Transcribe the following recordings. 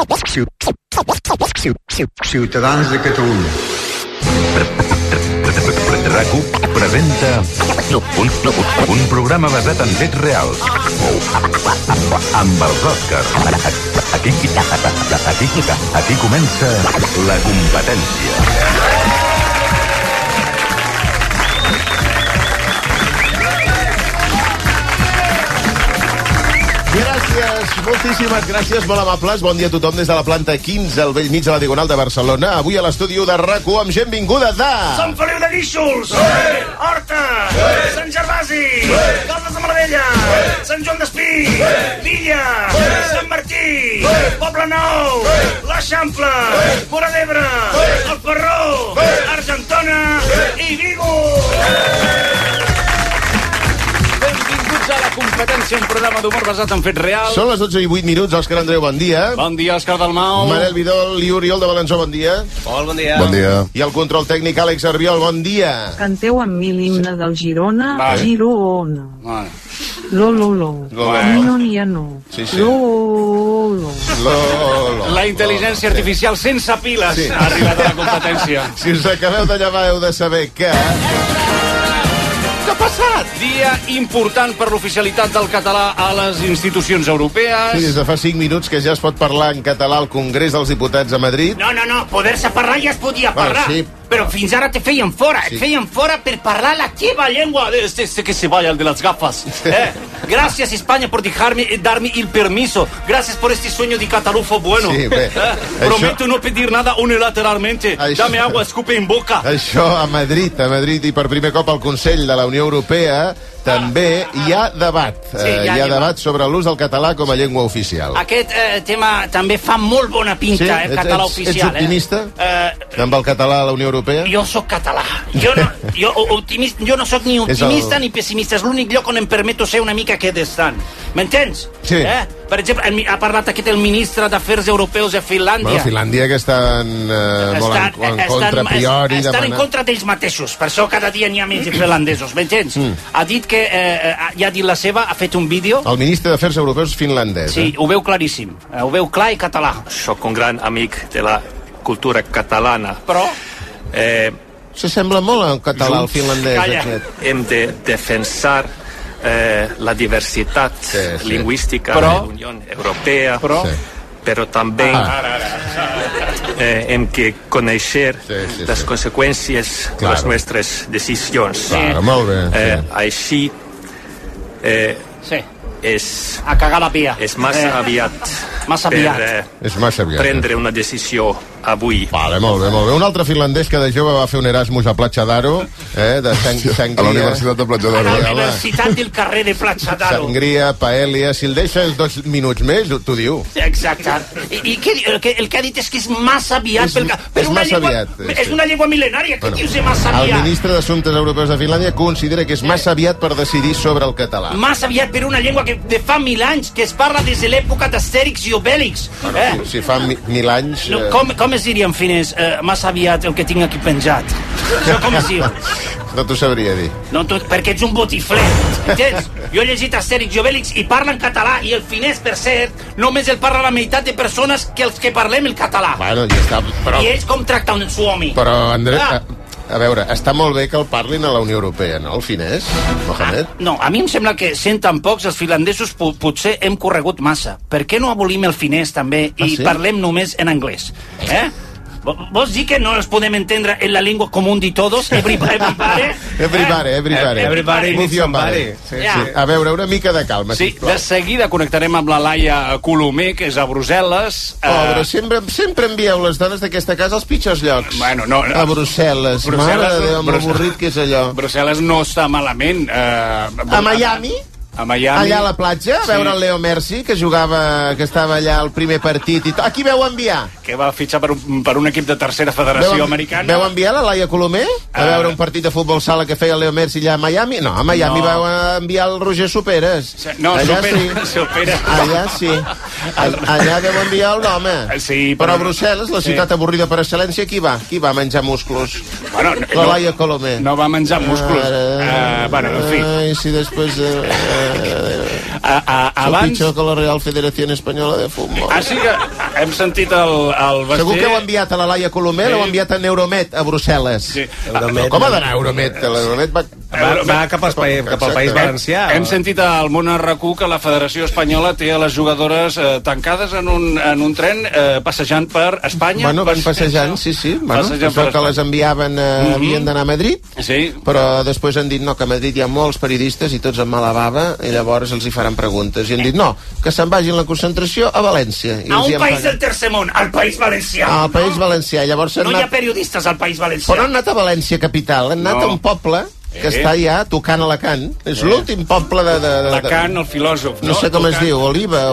Ciutadans de Catalunya. RAC1 presenta un programa basat en fets reals amb els Òscars. Aquí comença La Competència. Gràcies, moltíssimes gràcies, molt amables. Bon dia a tothom des de la planta 15 al vell mig de la Diagonal de Barcelona. Avui a l'estudi de RAC1 amb gent vinguda de... Sant Feliu de Guíxols, Horta, Sant Gervasi, Caldes de Malavella, Sant Joan d'Espí, Villa, Sant Martí, Poble Nou, l'Eixample, Móra d'Ebre, el Ferró, Argentona i Vigo. Benvinguts a La Competència, un programa d'humor basat en fets reals. Són les 12:08, Òscar Andreu, bon dia. Bon dia, Òscar Dalmau. Manel Vidal i Oriol de Balançó, bon dia. Bon dia. Bon dia. I el control tècnic, Àlex Arbiol, bon dia. Canteu amb mi l'himne del Girona, Vale. Girona. Vale. Lo, lo, lo. No, ni a no. Sí, sí. Lo, lo. La intel·ligència artificial sense piles Sí. ha arribat a La Competència. Si us acabeu de llevar, heu de saber que... Què ha passat? Dia important per l'oficialitat del català a les institucions europees. Sí, des de fa 5 minuts que ja es pot parlar en català al Congrés dels Diputats a Madrid. No, poder-se parlar ja es podia parlar. sí. Però fins ara te feien fora. Sí. Et feien fora per parlar la teva llengua. Este que se vaya, el de las gafas. Gracias, España, por darme el permiso. Gracias por este sueño de catalufo bueno. Sí, bé. Prometo no pedir nada unilateralmente. Això- Dame agua, escupe en boca. Això a Madrid, i per primer cop al Consell de la Unió Europea també hi ha debat. Sí, Hi ha debat sobre l'ús del català com a llengua oficial. Aquest tema també fa molt bona pinta, el català oficial. Ets optimista amb el català a la Unió Europea? Jo sóc català. Jo no sóc ni optimista ni pessimista. És l'únic lloc on em permeto ser una mica equidistant. M'entens? Sí. Per exemple, ha parlat el ministre d'Afers Europeus de Finlàndia. Bueno, Finlàndia que estan molt en contra a priori. Estan en contra d'ells mateixos. Per això cada dia n'hi ha menys finlandesos. M'entens? Ha dit que ja ha dit la seva, ha fet un vídeo. El ministre d'Afers Europeus finlandès. Sí, ho veu claríssim. Ho veu clar i català. Soc un gran amic de la cultura catalana. Però... S'assembla molt al català, al finlandès. Calla. Aquest. Hem de defensar la diversitat lingüística de la Unió Europea, però també hem de conèixer les conseqüències de les nostres decisions. Molt bé. Així a cagar la pia. és massa aviat És massa aviat. prendre una decisió avui. Vale, molt bé, molt bé. Un altre finlandès que de jove va fer un Erasmus a Platja d'Aro, de Sangria. A la Universitat de Platja A d'Aro. la Universitat del carrer de Platja d'Aro. Sangria, paella... Si el deixes 2 minuts més, t'ho diu. Exacte. I el que ha dit és que és massa aviat. És massa aviat. És una llengua mil·lenària. Què dius de massa El aviat? ministre d'Assumptes Europeus de Finlàndia considera que és massa aviat per decidir sobre el català. Massa aviat per una llengua que de fa 1000 anys, que es parla des de l'època d'Astèrix i Obèlix. Si fa 1000 anys... No, com es diria en finès? Massa aviat el que tinc aquí penjat. Això com es diu? No t'ho sabria dir. No, perquè ets un botifler, entens? Jo he llegit Astèrix i Obèlix i parlen català, i el finès, per cert, només el parla la meitat de persones que els que parlem el català. Bueno, ja està, però... I ells com tracten su home? Però, André... A veure, està molt bé que el parlin a la Unió Europea, no? El finès, Mohamed? No, a mi em sembla que sent tan pocs els finlandesos potser hem corregut massa. Per què no abolim el finès també i parlem només en anglès? Vols dir que no els podem entendre en la llengua común de todos? Everybody? Everybody needs somebody. A veure, una mica de calma, Sí, de seguida connectarem amb la Laia Colomer, que és a Brussel·les. Pobre, sempre envieu les dones d'aquesta casa als pitjors llocs. Bueno, no. A Brussel·les. Mare de Déu, amb avorrit que és allò. Brussel·les no està malament. A Miami? A Miami. Allà a la platja, a veure el Leo Messi, que estava allà al primer partit i tot. A qui veu enviar? Que va fitxar per un equip de tercera federació americana. Veu enviar la Laia Colomer a veure un partit de futbol sala que feia el Leo Messi allà a Miami? No, a Miami vau enviar el Roger Soperes. No, allà Soperes. Allà sí. Allà veu enviar el home. Sí, però a Brussel·les, la ciutat avorrida per excel·lència, qui va? Qui va menjar musclos? Bueno, la Laia Colomer. No va menjar musclos. Bueno, en fi. Ai, si després... A pitjor que la Real Federació Espanyola de Futbol. Sí que hem sentit el Basté... Segur que heu enviat a la Laia Colomer, l'heu enviat a Neuromed, a Brussel·les. Sí. Com ha d'anar Euromed? L'Euromed va cap al País Valencià. Hem sentit al món RAC1 que la Federació Espanyola té a les jugadores tancades en un tren passejant per Espanya. Bueno, van passejant, sí. Això que les enviaven, havien d'anar a Madrid, però després han dit no, que a Madrid hi ha molts periodistes i tots amb mala bava, i llavors els hi faran preguntes. I han dit no, que se'n vagin la concentració a València. A un país del tercer món, al País Valencià. Al País Valencià. Llavors no hi ha periodistes al País Valencià. Però no han anat a València capital, han anat a un poble que està allà tocant Alacant. És l'últim poble de... Alacant, el filòsof. No sé com es diu, Olívia.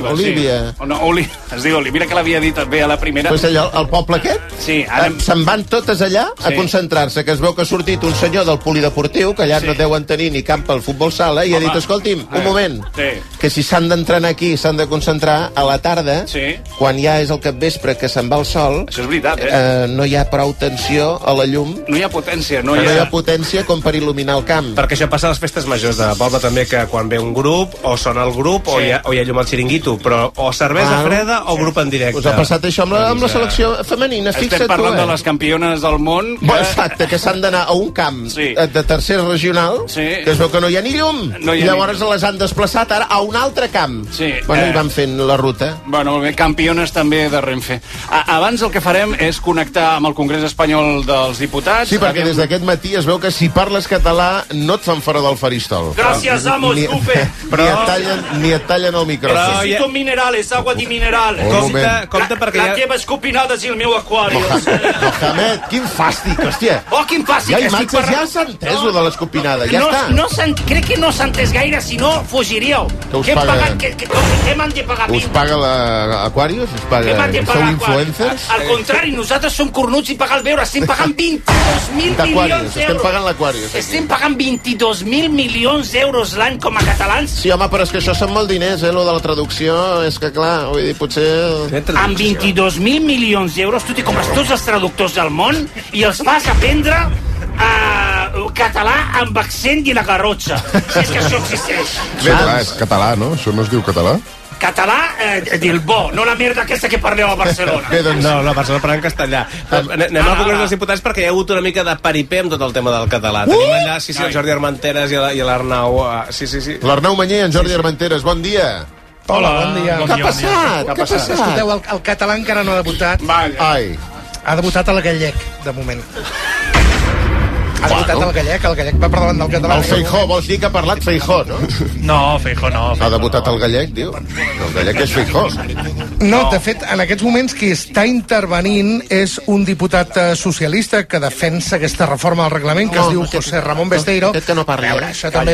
Es diu Olívia. Mira que l'havia dit bé a la primera. Pues allò, el poble aquest, se'n van totes allà a concentrar-se, que es veu que ha sortit un senyor del polideportiu, que allà no deuen tenir ni camp pel futbol sala, i ha dit, escolti'm, un moment, que si s'han d'entrenar aquí, s'han de concentrar a la tarda, quan ja és el capvespre que se'n va el sol, això és veritat, no hi ha prou tensió a la llum, no hi ha potència, no hi ha potència com per il·luminar el camp. Perquè això passa a les festes majors de poble també, que quan ve un grup, o sona el grup, o hi ha llum al xiringuito, però o cervesa freda o grup en directe. Us ha passat això amb la selecció femenina, fixa't tu. Estem parlant de les campiones del món. Exacte, que s'han d'anar a un camp de tercer regional, que es veu que no hi ha ni llum, i llavors les han desplaçat ara a un altre camp. Bueno, i van fent la ruta. Bueno, molt bé, campiones també de Renfe. Abans el que farem és connectar amb el Congrés Espanyol dels Diputats. Sí, perquè des d'aquest matí es veu que si parles català no et fan fora del faristol. Gràcies, amo, escupe. Ni et tallen el micròfon. Necessito minerales, agua de minerales. Compte perquè la teva escopinada és el meu aquari. Mohamed, quin fàstic, hòstia. Quin fàstic. Ja imatges, ja s'ha entès, lo de l'escopinada, ja està. Crec que no s'ha entès gaire, si no fugiríeu. Què m'han de pagar? Us paga l'Aquarius? Sou influencers? Al contrari, nosaltres som cornuts i pagar el beure. Estem pagant 22.000 milions d'euros. Estem pagant l'Aquarius. Estem pagant 22.000 milions d'euros l'any com a catalans. Sí, home, però és que això són molt diners, lo de la traducció. És que, clar, vull dir, potser... Amb 22.000 milions d'euros tu t'hi compres tots els traductors del món i els vas aprendre català amb accent i la garrotxa. Si és que això existeix. Bé, és català, no? Això no es diu català? Català del bo, no la merda aquesta que parleu a Barcelona. No, a Barcelona parlem castellà. Anem al Congrés dels Diputats perquè hi ha hagut una mica de paripé amb tot el tema del català. Tenim allà, el Jordi Armenteres i l'Arnau. Sí. L'Arnau Manyer i en Jordi Armenteres, bon dia. Hola, bon dia. Què ha passat? Escolteu, el català encara no ha debutat. Ai. Ha debutat el gallec, de moment. Ha debutat el gallec va per davant del català. El Feijóo, vols dir que ha parlat Feijóo, no? No, Feijóo no. Ha debutat el gallec, diu. El gallec és Feijóo. No, de fet, en aquests moments qui està intervenint és un diputat socialista que defensa aquesta reforma del reglament, que es diu José Ramón Besteiro. Aquest que no parla. Això també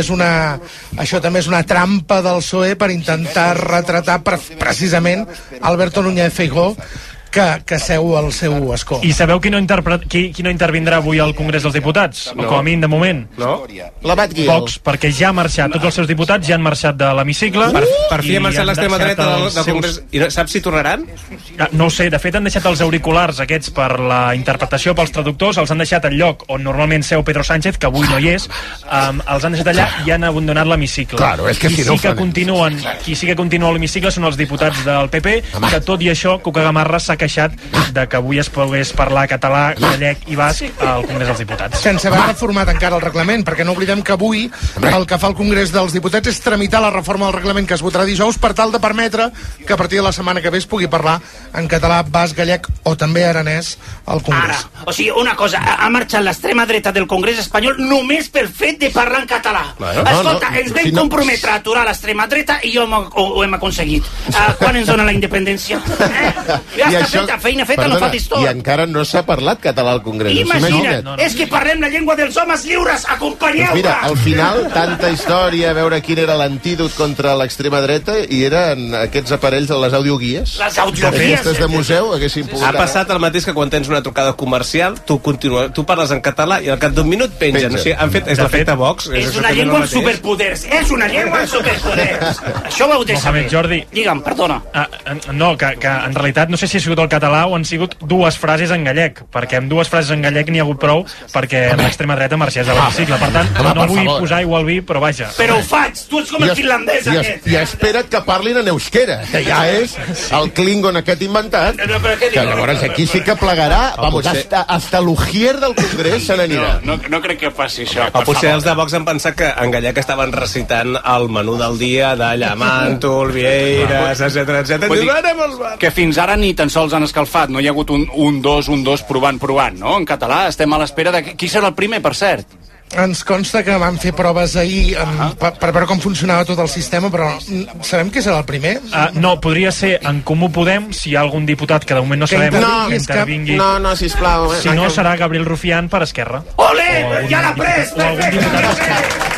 és una trampa del PSOE per intentar retratar precisament Alberto Núñez Feijóo, que seu al seu escó. I sabeu qui no intervindrà avui al Congrés dels Diputats? No. O com a mínim de moment? No. L'Abat Guiel. Vox, perquè ja ha marxat. Tots els seus diputats ja han marxat de l'hemicicle. Per fi ha marxat l'extrema dreta del Congrés. I saps si tornaran? No ho sé. De fet, han deixat els auriculars aquests per la interpretació pels traductors. Els han deixat al lloc on normalment seu Pedro Sánchez, que avui no hi és. Els han deixat allà i han abandonat l'hemicicle. Claro, és que si no qui sí que continua a l'hemicicle són els diputats del PP, que tot i això, Cuca Gamarra s'ha queixat de que avui es pogués parlar català, gallec i basc al Congrés dels Diputats. Sense haver reformat encara el reglament, perquè no oblidem que avui el que fa el Congrés dels Diputats és tramitar la reforma del reglament que es votarà dijous per tal de permetre que a partir de la setmana que ve es pugui parlar en català, basc, gallec o també aranès al Congrés. O sigui, una cosa, ha marxat l'extrema dreta del Congrés espanyol només pel fet de parlar en català. Escolta, ens vam comprometre a aturar l'extrema dreta i ho hem aconseguit. Quan ens dona la independència? Ja està feta, feina feta, no fa història. I encara no s'ha parlat català al Congrés. Imagina't, és que parlem la llengua dels homes lliures, acompanyeu-la! Mira, al final, tanta història, a veure quin era l'antídot contra l'extrema dreta, i eren aquests aparells de les audioguies. Les audioguies. Aquestes de museu haguessin pogut... Ha passat el mateix que quan tens una trucada comercial, tu parles en català i al cap d'un minut pengen. O sigui, han fet, és l'efecte Vox. És una llengua amb superpoders. És una llengua amb superpoders. Això ho heu de saber. Jordi. Digue'm, perdona. No, que en realitat no sé si ha sigut del català o han sigut dues frases en gallec, perquè amb dues frases en gallec n'hi ha hagut prou perquè l'extrema dreta marxés de l'hemicicle. Per tant, no vull posar aigua al vi, però vaja. Però ho faig! Tu ets com el finlandès aquest! I espera't que parlin en euskera, que ja és el Klingon aquest inventat, que llavors aquí sí que plegarà, vamos, hasta l'ujier del Congrés se n'anirà. No crec que faci això. O potser els de Vox han pensat que en gallec estaven recitant el menú del dia de Llamàntol, Vieiras, etc. Que fins ara ni tan sols han escalfat, no hi ha hagut un 2 provant, no? En català estem a l'espera de... Qui serà el primer, per cert? Ens consta que van fer proves ahir per veure com funcionava tot el sistema, però sabem qui serà el primer? No, podria ser en Comú Podem, si hi ha algun diputat que de moment no sabem que intervingui. No, sisplau. Si no, serà Gabriel Rufián per Esquerra. Olé! Ja l'ha pres! O algun diputat d'Esquerra.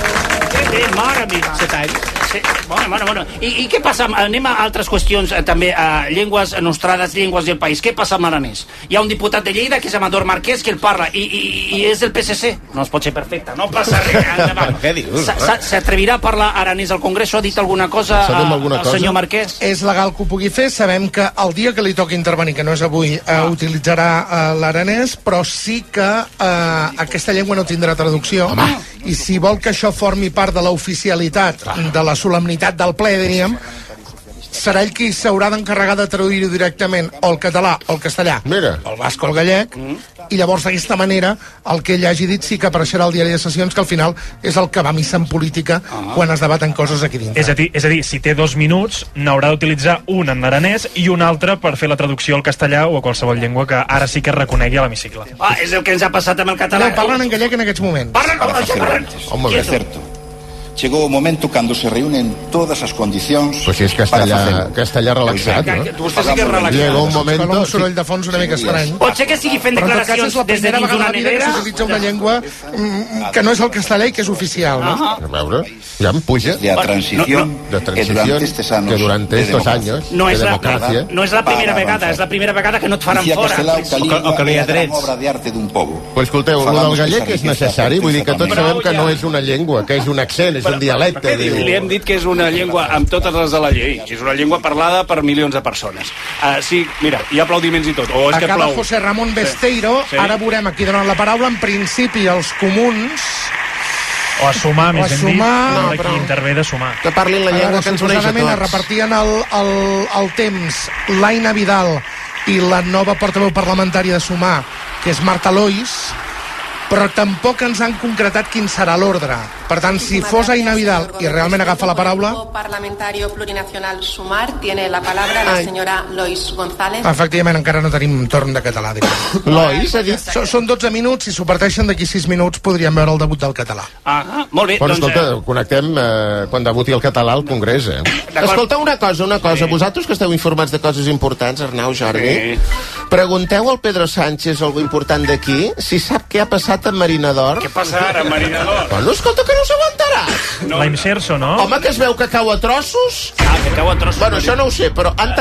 Mare meva. 7 anys. Sí. Bueno. I què passa? Anem a altres qüestions, també, llengües nostrades, llengües del país. Què passa amb l'aranès? Hi ha un diputat de Lleida, que és Amador Marquès, que el parla, i és del PSC. No es pot ser perfecte, no passa res. Què dius? S'atrevirà a parlar aranès al Congrés? Ha dit alguna cosa al senyor Marquès? És legal que ho pugui fer. Sabem que el dia que li toqui intervenir, que no és avui, utilitzarà l'aranès, però sí que aquesta llengua no tindrà traducció. I si vol que això formi part de l'oficialitat, de la solemnitat del ple, diríem, serà ell qui s'haurà d'encarregar de traduir-ho directament o el català o el castellà, o el basc o el gallec, i llavors d'aquesta manera el que ell hagi dit sí que apareixerà al diari de sessions, que al final és el que va a missa en política quan es debaten coses aquí dintre. És a dir, si té 2 minuts n'haurà d'utilitzar un en aranès i un altre per fer la traducció al castellà o a qualsevol llengua que ara sí que es reconegui a l'hemicicle. És el que ens ha passat amb el català. No, parlen en gallec en aquests moments. Home, é certo. Chegou o momento cando se reúnen todas as condicións. Pues si és castellà relaxat, no? Vostè sí que és relaxat. Llega un moment... Un soroll de fons una mica estrany. Pot ser que sigui fent declaracions des de dins d'una nevera. S'utilitza una llengua que no és el castellà i que és oficial, no? A veure, ja em puja. De transición que durante estos años no de democràcia... No és la primera vegada, és la primera vegada que no et faran fora. O que no hi ha drets. Pues escolteu, el del gallec és necessari, vull dir que tots sabem que no és una llengua, que és un accent, és un dialecte. Li hem dit que és una llengua amb totes les de la llei. És una llengua parlada per milions de persones. Sí, mira, hi ha aplaudiments i tot. Acaba José Ramón Besteiro. Ara veurem aquí donant la paraula. En principi, els comuns... O a sumar, més ben dit. No, però... Aquí intervé de sumar. Que parlin la llengua que ens uneix a tots. Es repartien el temps l'Aina Vidal i la nova portaveu parlamentària de Sumar, que és Marta Lois, però tampoc ens han concretat quin serà l'ordre. Per tant, si fos Aina Vidal i realment agafa la paraula... El parlamentario plurinacional Sumar tiene la palabra la senyora Lois González. Efectivament, encara no tenim torn de català. Lois, ha dit? Són 12 minuts, si s'ho parteixen d'aquí 6 minuts podríem veure el debut del català. Molt bé. Però escolta, connectem quan debuti el català al Congrés, Escolta, una cosa. Vosaltres que esteu informats de coses importants, Arnau, Jordi, pregunteu al Pedro Sánchez algo important d'aquí, si sap què ha passat amb Marina d'Or. Què passa ara amb Marina d'Or? Bueno, escolta, que no s'aguantaràs. La Imserso, no? Home, que es veu que cau a trossos. Que cau a trossos. Bueno, això no ho sé, però han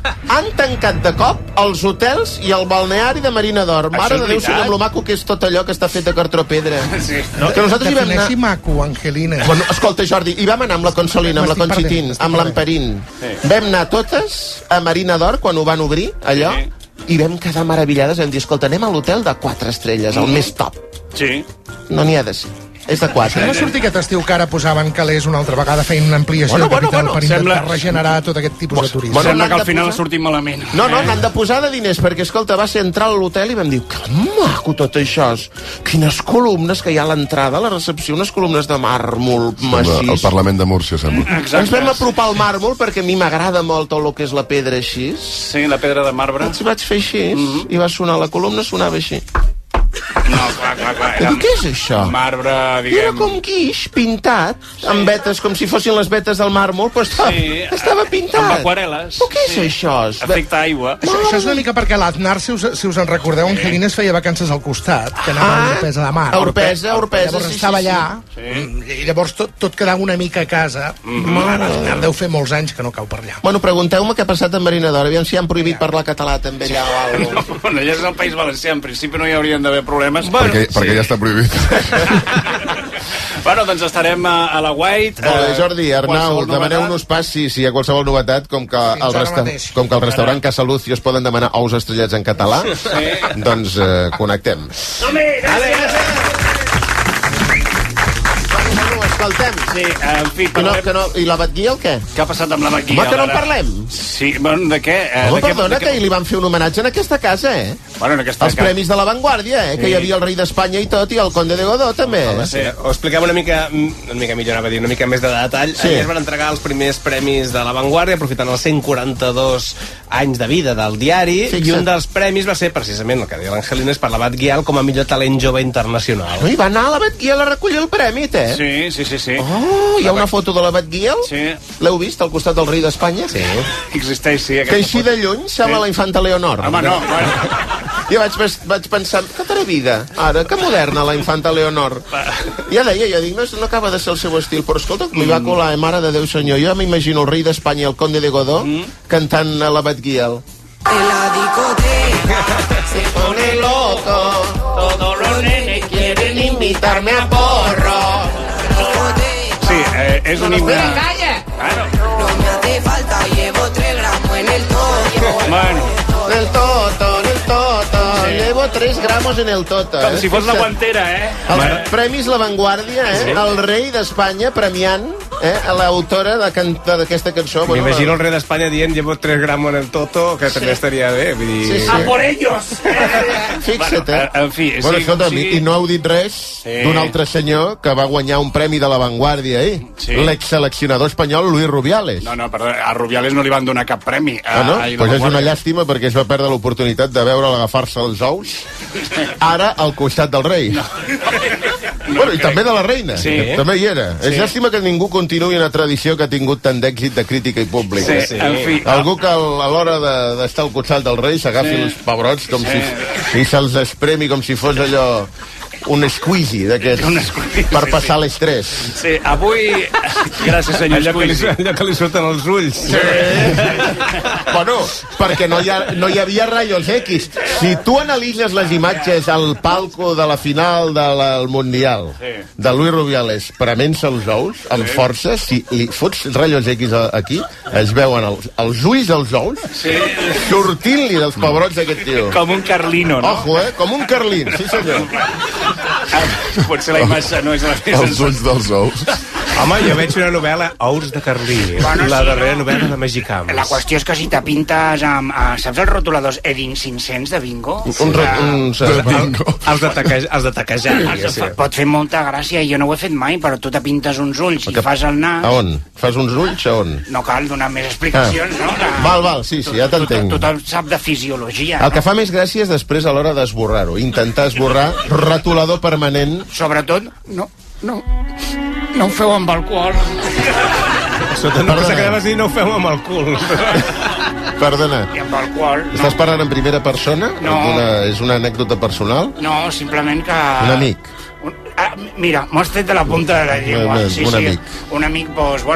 tancat de cop els hotels i el balneari de Marina d'Or. Mare de Déu, senyor, amb lo maco que és tot allò que està fet de cartropedra. Sí. Que nosaltres hi vam anar... maco, Angelina. Bueno, escolta, Jordi, hi vam anar amb la Consolina, amb la Conchitín, amb l'Amperín. Vam anar totes a Marina d'Or quan ho van obrir, allò, i vam quedar meravellades. Vam dir, escolta, anem a l'hotel de 4 estrelles, el més top. Sí. No n'hi ha de ser. És de 4. Va sortir aquest estiu que ara posaven calés una altra vegada feien una ampliació de capital per intentar regenerar tot aquest tipus de turisme. Sembla que al final ha sortit malament. No, n'han de posar de diners, perquè, escolta, va ser entrar a l'hotel i vam dir, que maco tot això. Quines columnes que hi ha a l'entrada, a la recepció, unes columnes de màrmol massís. El Parlament de Múrcia, sembla. Ens vam apropar al màrmol, perquè a mi m'agrada molt tot el que és la pedra així. Sí, la pedra de marbre. Ens vaig fer així, i va sonar, la columna sonava així. No, clar. Què és això? Marbre, diguem... Era com guix, pintat, amb vetes, com si fossin les vetes del màrmol, però estava pintat. Amb aquarel·les. Però què és això? Efecte aigua. Això és una mica perquè l'Aznar, si us en recordeu, Angelines feia vacances al costat, que anava a Orpesa de Mar. Orpesa, llavors estava allà, i llavors tot quedava una mica a casa. L'Aznar deu fer molts anys que no cau per allà. Bueno, pregunteu-me què ha passat amb Marina d'Or, aviam si han prohibit parlar català també allà o alguna cosa. Bueno, ja és el País Valencià, en principi no hi haurien d'haver problemes. Perquè ja està prohibit. Bueno, doncs estarem a la White. Molt bé, Jordi, Arnau, demaneu-nos pas si hi ha qualsevol novetat, com que el restaurant Casa Lucio es poden demanar ous estrellats en català, doncs connectem. Escoltem. Sí, en fi, I la Batguia, el què? Què ha passat amb la Batguia? Home, que no en parlem? Sí, bueno, de què? Home, perdona, que li van fer un homenatge en aquesta casa, Bueno, en aquesta Els premis de La Vanguardia, que hi havia el rei d'Espanya i tot, i el conde de Godó, també. Sí, ho expliquem una mica millor, anava a dir, una mica més de detall. Ahir es van entregar els primers premis de La Vanguardia, aprofitant els 142 anys de vida del diari, i un dels premis va ser, precisament, el que deia l'Angelines, per la Batguial com a millor talent jove internacional. I va anar a la Batguial a recollir el premi, Sí. Oh, hi ha una foto de la Batguial? Sí. L'heu vist, al costat del rei d'Espanya? Sí. Existeix, sí. Que així de lluny sembla la infanta Leonor. Home, no. Jo vaig pensar, que atrevida, ara, que moderna la infanta Leonor. Ja deia, jo dic, no acaba de ser el seu estil, però escolta, li va colar, mare de Déu senyor, jo m'imagino el rei d'Espanya i el conde de Godó cantant a la Batguial. En la discoteca se pone loco, todos los nenes quieren invitarme a porro. Sí, és un himne. Espera, calla. No me hace falta, llevo 3 gramos en el toto. Bueno. En el toto, llevo 3 gramos en el toto. Com si fos la guantera, Els premis La Vanguardia, el rei d'Espanya premiant a l'autora d'aquesta cançó. M'imagino el rei d'Espanya dient llevo 3 gramos en el toto, que també estaria bé. ¡A por ellos! Fixa't, En fi, bueno, escolta, i no heu dit res d'un altre senyor que va guanyar un premi de La Vanguardia, l'exseleccionador espanyol Luis Rubiales. No, perdó, a Rubiales no li van donar cap premi. No? Pues és una llàstima perquè es va perdre l'oportunitat de veure'l agafar-se els ous ara al costat del rei. Bueno, i també de la reina, que també hi era. És llàstima que ningú continuï una tradició que ha tingut tant d'èxit de crítica i públic. En fi. Algú que a l'hora d'estar al costat del rei s'agafi els pebrots i se'ls espremi com si fos allò un squeezy d'aquests per passar l'estrès. Sí, avui... Gràcies, senyor Squeezy. Allò que li surten els ulls. Bueno, perquè no hi havia rayos X. Si tu analitzes les imatges al palco de la final del Mundial de Luis Rubiales prement-se els ous amb força, si li fots rayos X aquí, es veuen els ulls dels ous sortint-li dels pebrots d'aquest tio. Com un carlino, no? Ojo, com un carlín, sí senyor. Potser la imatge no és la més... Els ulls dels ous. Home, jo veig una novel·la, Ous de Carlí, la darrera novel·la de Magicams. La qüestió és que si te pintes amb... saps els rotuladors Edin 500 de bingo? Els de taquejar. Pot fer molta gràcia, i jo no ho he fet mai, però tu te pintes uns ulls i fas el nas... A on? Fas uns ulls a on? No cal donar més explicacions, no? Val, sí, ja t'entenc. Tothom sap de fisiologia. El que fa més gràcia és després a l'hora d'esborrar-ho. Intentar esborrar retolador permanent. Sobretot, no ho feu amb alcohol. No passa que anaves a dir no ho feu amb el cul. Perdona. I amb alcohol. Estàs parlant en primera persona? No. És una anècdota personal? No, simplement que... Un amic. Mira, m'ho has tret de la punta de la llengua. Un amic,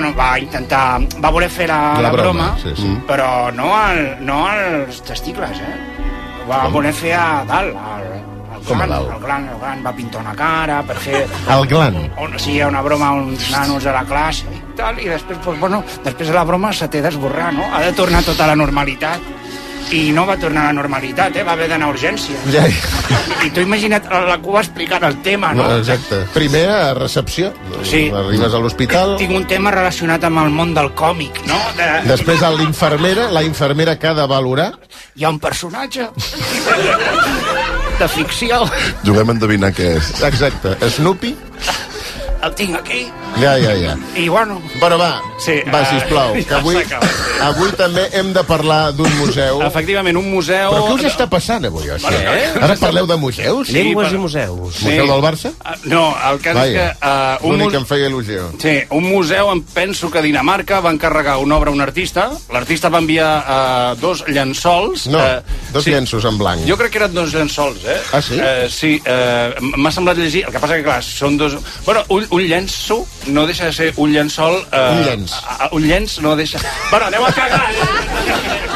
va voler fer la broma, però no als testicles, va voler fer a dalt, el glan, va pintar una cara per fer... El glan? Sí, una broma a uns nanos a la classe i tal, i després, després de la broma se té d'esborrar, no? Ha de tornar tota la normalitat. I no va tornar a la normalitat, va haver d'anar a urgència. I tu imagina't la cua explicant el tema, no? Exacte. Primer a recepció. Sí. Arribes a l'hospital. Tinc un tema relacionat amb el món del còmic, no? Després a la infermera que ha de valorar. Hi ha un personatge de ficció. Juguem a endevinar què és. Exacte. Snoopy? El tinc aquí. Ja. I bueno... Bueno, va, sisplau, que avui també hem de parlar d'un museu. Efectivament, un museu... Però què us està passant avui, això? Ara parleu de museus? Llengües i museus. Museu del Barça? No, el cas és que... L'únic que em feia il·lusió. Sí, un museu, em penso que a Dinamarca va encarregar una obra a un artista. L'artista va enviar 2 llençols. No, 2 llenços en blanc. Jo crec que eren 2 llençols, Ah, sí? Sí, m'ha semblat llegir. El que passa que, clar, són 2... Bueno, un llenço no deixa de ser un llençol... Un llenç. Un llenç no deixa... Bueno, aneu a cagar!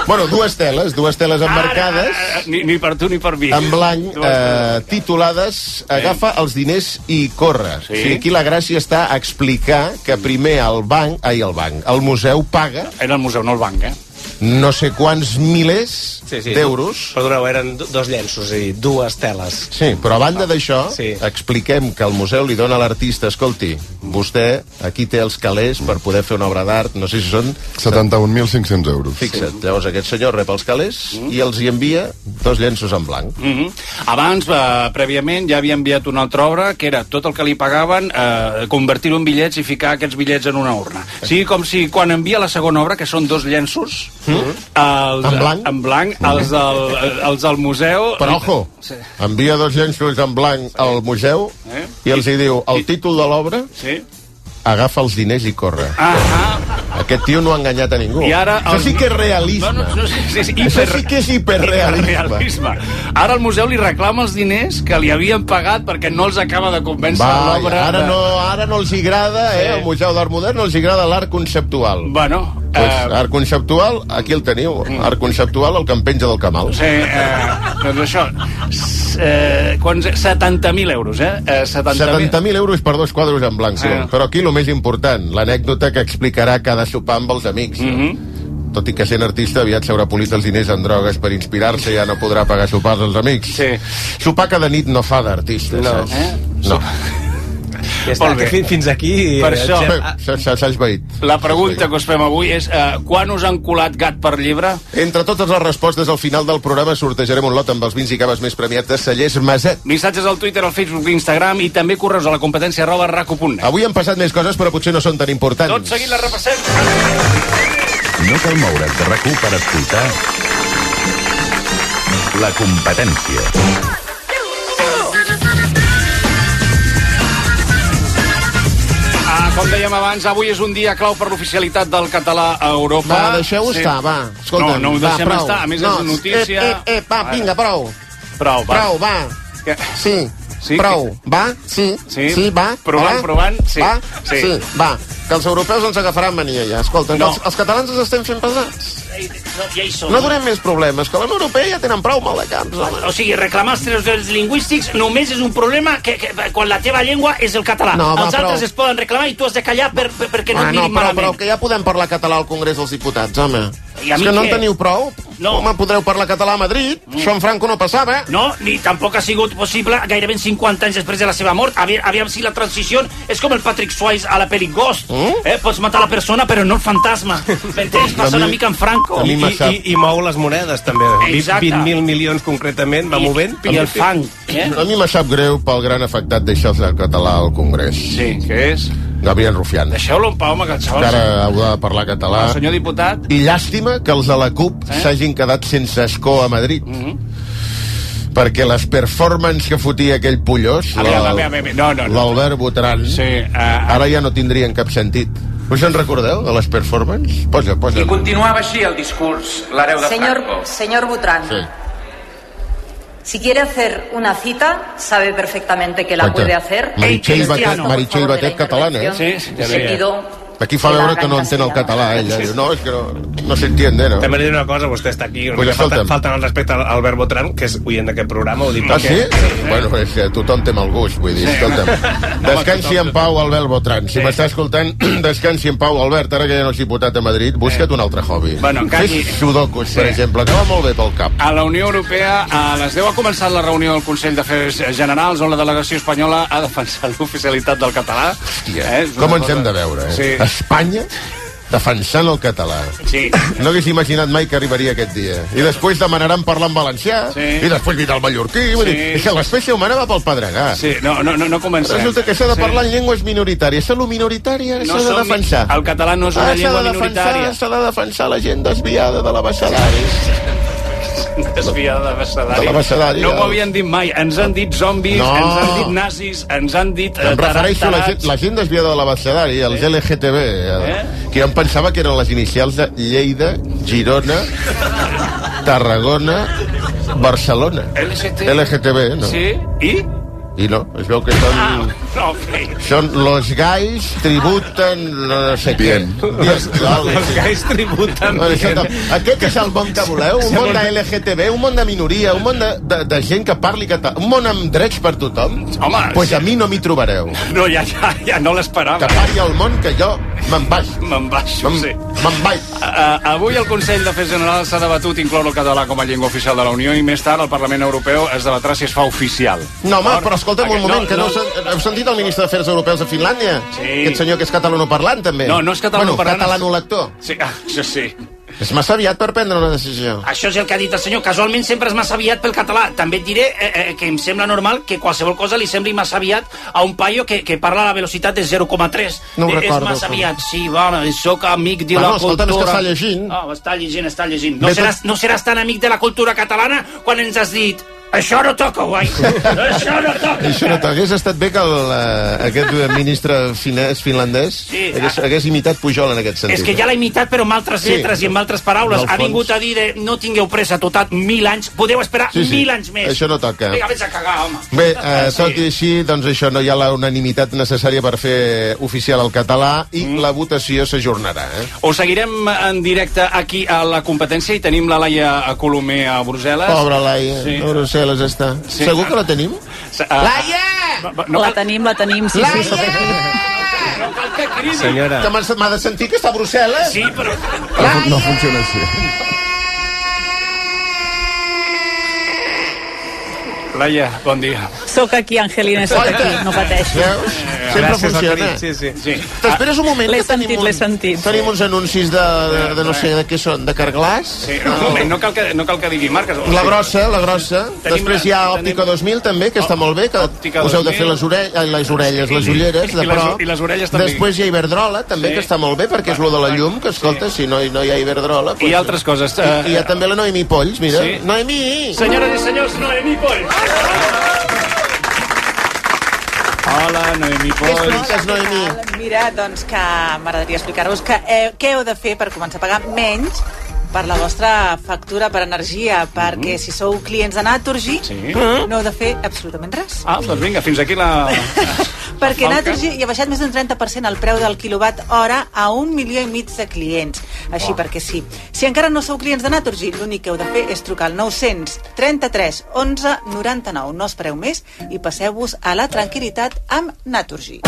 Bueno, dues teles emmarcades. Ni per tu ni per mi. En blanc, titulades Agafa els diners i corre. Sí. O sigui, aquí la gràcia està a explicar que primer el museu paga... Era el museu, no el banc, no sé quants milers d'euros. Perdoneu, eren 2 llenços i 2 teles. Sí, però a banda d'això, expliquem que el museu li dona a l'artista, escolti, vostè aquí té els calés per poder fer una obra d'art, no sé si són... 71.500 euros. Fixa't, llavors aquest senyor rep els calés i els hi envia 2 llenços en blanc. Abans, prèviament, ja havia enviat una altra obra, que era tot el que li pagaven, convertir-ho en bitllets i ficar aquests bitllets en una urna. Sí, com si quan envia la segona obra, que són 2 llenços, en blanc, els del museu... Però, ojo, envia 2 llenços en blanc al museu i els hi diu el títol de l'obra, agafa els diners i corre. Aquest tio no ha enganyat a ningú. Això sí que és realisme. Això sí que és hiperrealisme. Ara el museu li reclama els diners que li havien pagat perquè no els acaba de convèncer l'obra. Ara no els agrada, al Museu d'Art Modern no els agrada l'art conceptual. Bueno... art conceptual, aquí el teniu. Art conceptual, el que em penja del camal. Sí, doncs això... 70.000 euros, 70.000 euros per 2 quadros en blanc, però aquí el més important, l'anècdota que explicarà cada sopar amb els amics. Tot i que sent artista aviat s'haurà polit els diners en drogues per inspirar-se i ja no podrà pagar sopars als amics. Sopar cada nit no fa d'artista, saps? No. Ja està, que fins aquí... Per això, s'ha esvaït. La pregunta que us fem avui és quan us han colat gat per llibre? Entre totes les respostes al final del programa sortejarem un lot amb els vins i caves més premiats de Cellers Maset. Missatges al Twitter, al Facebook, l'Instagram i també correus a la competència @raco.net. Avui han passat més coses però potser no són tan importants. Tot seguit les repassem. No cal moure's de RAC1 per escoltar La Competència. Com dèiem abans, avui és un dia clau per l'oficialitat del català a Europa. Va, deixeu estar, va. Escolta'm, no ho deixem estar, a més és notícia... Va, vinga, prou. Prou, va. Sí, prou. Va? Sí, va. Provant, sí. Va? Sí, va. Que els europeus ens agafaran mania ja. Escolta, els catalans ens estem fent pesats. No donem més problemes, que la Unió Europea ja tenen prou mal de caps. O sigui, reclamar els drets lingüístics només és un problema que quan la teva llengua és el català. Els altres es poden reclamar i tu has de callar perquè no et mirin malament. Però que ja podem parlar català al Congrés dels Diputats, home. És que no en teniu prou? Home, podreu parlar català a Madrid. Això en Franco no passava. No, ni tampoc ha sigut possible gairebé 50 anys després de la seva mort. Aviam si la transició és com el Patrick Swayze a la pel·li Ghost. Pots matar la persona però no el fantasma. M'entens? Passa una mica en Franco. I mou les monedes també. 20.000 milions concretament va movent. I el fang. A mi me sap greu pel gran afectat deixar el català al Congrés. Sí, què és? Gabriel Rufián. Deixeu-lo en pau, home, que el xaval... Ara heu de parlar català. El senyor diputat... I llàstima que els de la CUP s'hagin quedat sense escó a Madrid. Perquè les performances que fotia aquell pollós, l'Albert Botran, ara ja no tindrien cap sentit. Us en recordeu, de les performances? Posa. I continuava així el discurs, l'hereu de Franco. Señor Butran, si quiere hacer una cita, sabe perfectamente que la puede hacer. Meritxell Batet catalana, Aquí fa veure que no entén el català, ella. Diu, no, és que no s'entiende, no? També li diré una cosa, vostè està aquí, falten al respecte a Albert Botran, que és oient d'aquest programa, ho dic perquè... Ah, sí? Bueno, és que tothom té mal gust, vull dir, escolta'm. Descansi en pau, Albert Botran. Si m'està escoltant, descansi en pau, Albert, ara que ja no ets diputat a Madrid, busca't un altre hobby. Fes sudokus, per exemple, que va molt bé pel cap. A la Unió Europea, a les 10 ha començat la reunió del Consell d'Afers Generals, on la delegació espanyola ha defensat l'oficialitat del català. Hòstia, com ens hem de veure, Espanya defensant el català. No hagués imaginat mai que arribaria aquest dia. I després demanaran parlar en valencià, i després vindrà el mallorquí. És que l'espècie humana va pel pedregar. No comencem. Resulta que s'ha de parlar en llengües minoritàries. S'ha lo minoritària s'ha de defensar. El català no és una llengua minoritària. S'ha de defensar la gent desviada de l'abecedari. Desviada de l'abecedari. No m'ho havien dit mai. Ens han dit zombis, ens han dit nazis, ens han dit... Em refereixo a la gent desviada de l'abecedari, els LGTB, que jo em pensava que eren les inicials de Lleida, Girona, Tarragona, Barcelona. LGTB, no? Sí, i? I no, es veu que són los gais tributen no sé què. Los gais tributen Aquest és el món que voleu, un món de LGTB, un món de minoria, un món de gent que parli català, un món amb drets per tothom. Pues a mi no m'hi trobareu. No, ja no l'esperava. Que pari el món, que jo me'n baixo, sí. Avui el Consell d'Afers Generals s'ha debatut incloure el català com a llengua oficial de la Unió i més tard el Parlament Europeu es debatrà si es fa oficial. No, home, però escolta'm un moment, que no heu sentit el ministre d'Afers Europeus de Finlàndia? Sí. Aquest senyor que és catalanoparlant, també. No és catalanoparlant. Catalanolector. Sí, això sí. És massa aviat per prendre una decisió. Això és el que ha dit el senyor. Casualment sempre és massa aviat pel català. També et diré que em sembla normal que qualsevol cosa li sembli massa aviat a un paio que parla a la velocitat de 0,3. No ho recordo. És massa aviat. Sí, bueno, soc amic de la cultura. Escolta, és que està llegint. Està llegint. No seràs tan amic de la cultura catalana quan ens has dit això no toca, guai. Això no toca. Hagués estat bé que aquest ministre finlandès hagués imitat Pujol en aquest sentit. És que ja l'ha imitat, però amb altres lletres i amb altres paraules. Ha vingut a dir no tingueu pressa, total, 1.000 anys. Podeu esperar 1.000 anys més. Això no toca. Vinga, vés a cagar, home. Bé, tot i així, doncs això, no hi ha la unanimitat necessària per fer oficial el català i la votació s'ajornarà. Ho seguirem en directe aquí a la competència i tenim la Laia Colomer a Brussel·les. Pobra Laia, a Brussel·les està. Sí. Segur que la tenim? Laia! La tenim, sí. No cal que cridi. Senyora. Que m'ha de sentir que està a Brussel·les? Sí, però... No funciona així. Laia, bon dia. Soc aquí, Angelina, soc aquí, no pateixis. Sempre funciona. Sí. T'esperes un moment l'he que sentit. Tenim uns anuncis de no sé de què són, de Carglaç. Sí, un moment, no cal que digui marques. La grossa. Després hi ha Òptica 2000 també, que està molt bé, que us heu de fer les orelles, les ulleres de prop. I les orelles també. Després hi ha Iberdrola, també, que està molt bé, perquè és lo de la llum, que escolta, si no hi ha Iberdrola... I altres coses. I hi ha també la Noemí Polls, mira. Noemí! Senyores i senyors, Noemí Polls! Hola, Noemí Polls. Què Noemí? Mira, doncs que m'agradaria explicar-vos que què heu de fer per començar a pagar menys per la vostra factura per energia, perquè si sou clients de Naturgy no heu de fer absolutament res. Doncs vinga, fins aquí la... Perquè Naturgy hi ha baixat més d'un 30% el preu del quilowatt hora a 1,5 milions de clients. Així perquè sí. Si encara no sou clients de Naturgy, l'únic que heu de fer és trucar al 933 11 99. No espereu més i passeu-vos a la tranquil·litat amb Naturgy.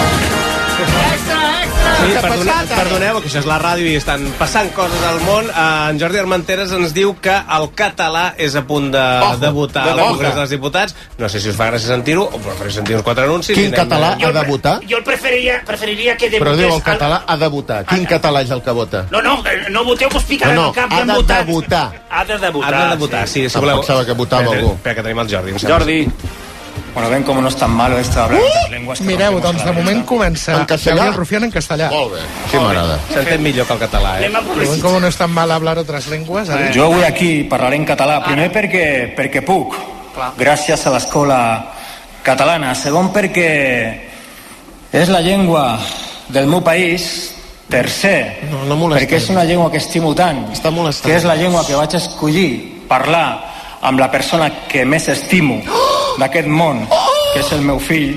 Sí, perdoneu, que això és la ràdio i estan passant coses al món. En Jordi Armenteres ens diu que el català és a punt de votar al Congrés dels Diputats. No sé si us fa gràcia sentir-ho o prefereix sentir uns 4 anuncis. Quin català ha de votar? Jo preferiria que debutés... Però diu el català ha de votar. Quin català és el que vota? No voteu, us picarem el cap i han votat. Ha de debutar, sí. Pensava que votava algú. Espera, que tenim el Jordi. Jordi. Bueno, ven cómo no es tan malo esto de hablar otras lenguas. Mireu, doncs de moment comença Gabriel Rufián en castellà. Molt bé, sí m'agrada. S'entén millor que el català, Ven cómo no es tan mal hablar otras lenguas. Jo avui aquí parlaré en català, primer perquè puc, gràcies a l'escola catalana, segon perquè és la llengua del meu país, tercer, perquè és una llengua que estimo tant, que és la llengua que vaig escollir parlar amb la persona que més estimo d'aquest món, que és el meu fill.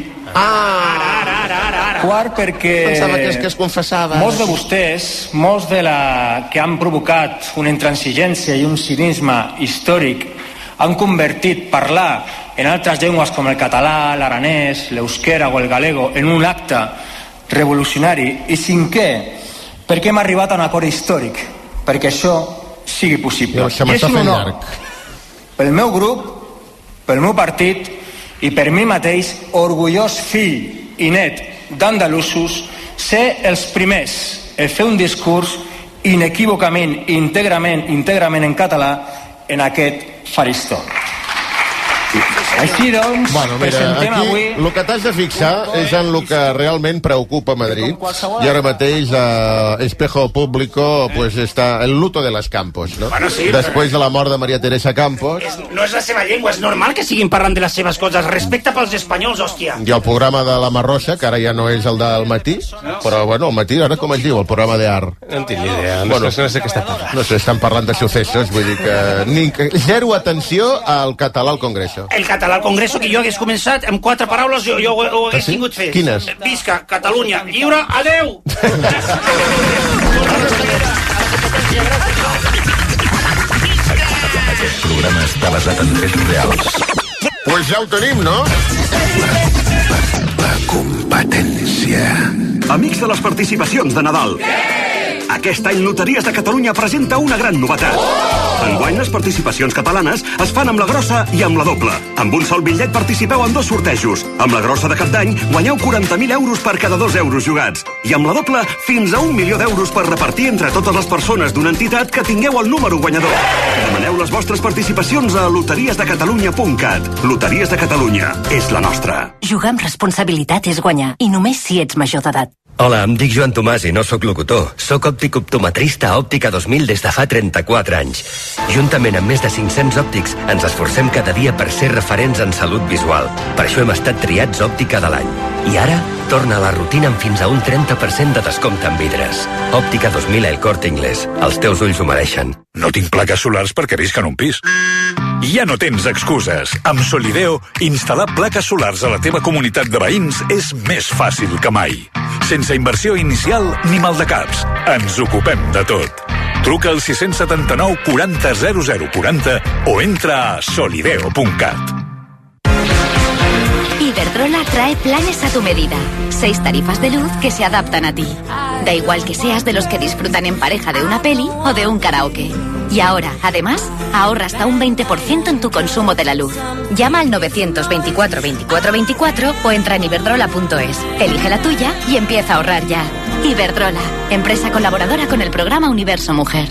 Quart, perquè pensava que es confessava. Molts de vostès, molts que han provocat una intransigència i un cinisme històric, han convertit parlar en altres llengües com el català, l'aranès, l'euskera o el galego en un acte revolucionari. I cinquè, perquè hem arribat a un acord històric, perquè això sigui possible. I és un honor pel meu grup, pel meu partit i per mi mateix, orgullós fill i net d'andalusos, ser els primers a fer un discurs inequívocament, íntegrament en català en aquest faristol. Així doncs, presentem avui... El que t'has de fixar és en el que realment preocupa Madrid, i ara mateix Espejo Público pues està el luto de les Campos, no? Bueno, sí, després de la mort de Maria Teresa Campos. No és la seva llengua, és normal que siguin parlant de les seves coses. Respecte pels espanyols, hòstia. I el programa de la Marrosa, que ara ja no és el del matí, però bueno, el matí, ara com es diu, el programa de Art? No en tinc ni idea, no sé què està parlant. No sé, estan parlant de sucesos, vull dir que zero atenció al català al Congreso. El català català al Congreso que jo hagués començat amb 4 paraules, jo ho hagués tingut fet. Quines? Visca Catalunya lliure, adeu! Aquest programa està basat en fets reals. Pues ja ho tenim, no? La competència. Amics de les participacions de Nadal. Aquest any Loteries de Catalunya presenta una gran novetat. Enguany les participacions catalanes es fan amb la grossa i amb la doble. Amb un sol bitllet participeu en 2 sortejos. Amb la grossa de Cap d'Any guanyeu 40.000 euros per cada 2 euros jugats. I amb la doble fins a 1 milió d'euros per repartir entre totes les persones d'una entitat que tingueu el número guanyador. Demaneu les vostres participacions a loteriesdecatalunya.cat. Loteries de Catalunya és la nostra. Jugar amb responsabilitat és guanyar, i només si ets major d'edat. Hola, em dic Joan Tomàs i no sóc locutor. Sóc òptic optometrista a Òptica 2000 des de fa 34 anys. Juntament amb més de 500 òptics, ens esforcem cada dia per ser referents en salut visual. Per això hem estat triats òptica de l'any. I ara, torna a la rutina amb fins a un 30% de descompte en vidres. Òptica 2000 El Corte Inglés. Els teus ulls ho mereixen. No tinc plaques solars perquè visc en un pis. Ja no tens excuses. Amb Solideo, instal·lar plaques solars a la teva comunitat de veïns és més fàcil que mai. Sense inversió inicial ni maldecaps. Ens ocupem de tot. Truca al 679 40 00 40 o entra a solideo.cat. Iberdrola trae planes a tu medida. 6 tarifas de luz que se adaptan a ti. Da igual que seas de los que disfrutan en pareja de una peli o de un karaoke. Y ahora, además, ahorra hasta un 20% en tu consumo de la luz. Llama al 924 24 24 o entra en iberdrola.es. Elige la tuya y empieza a ahorrar ya. Iberdrola, empresa colaboradora con el programa Universo Mujer.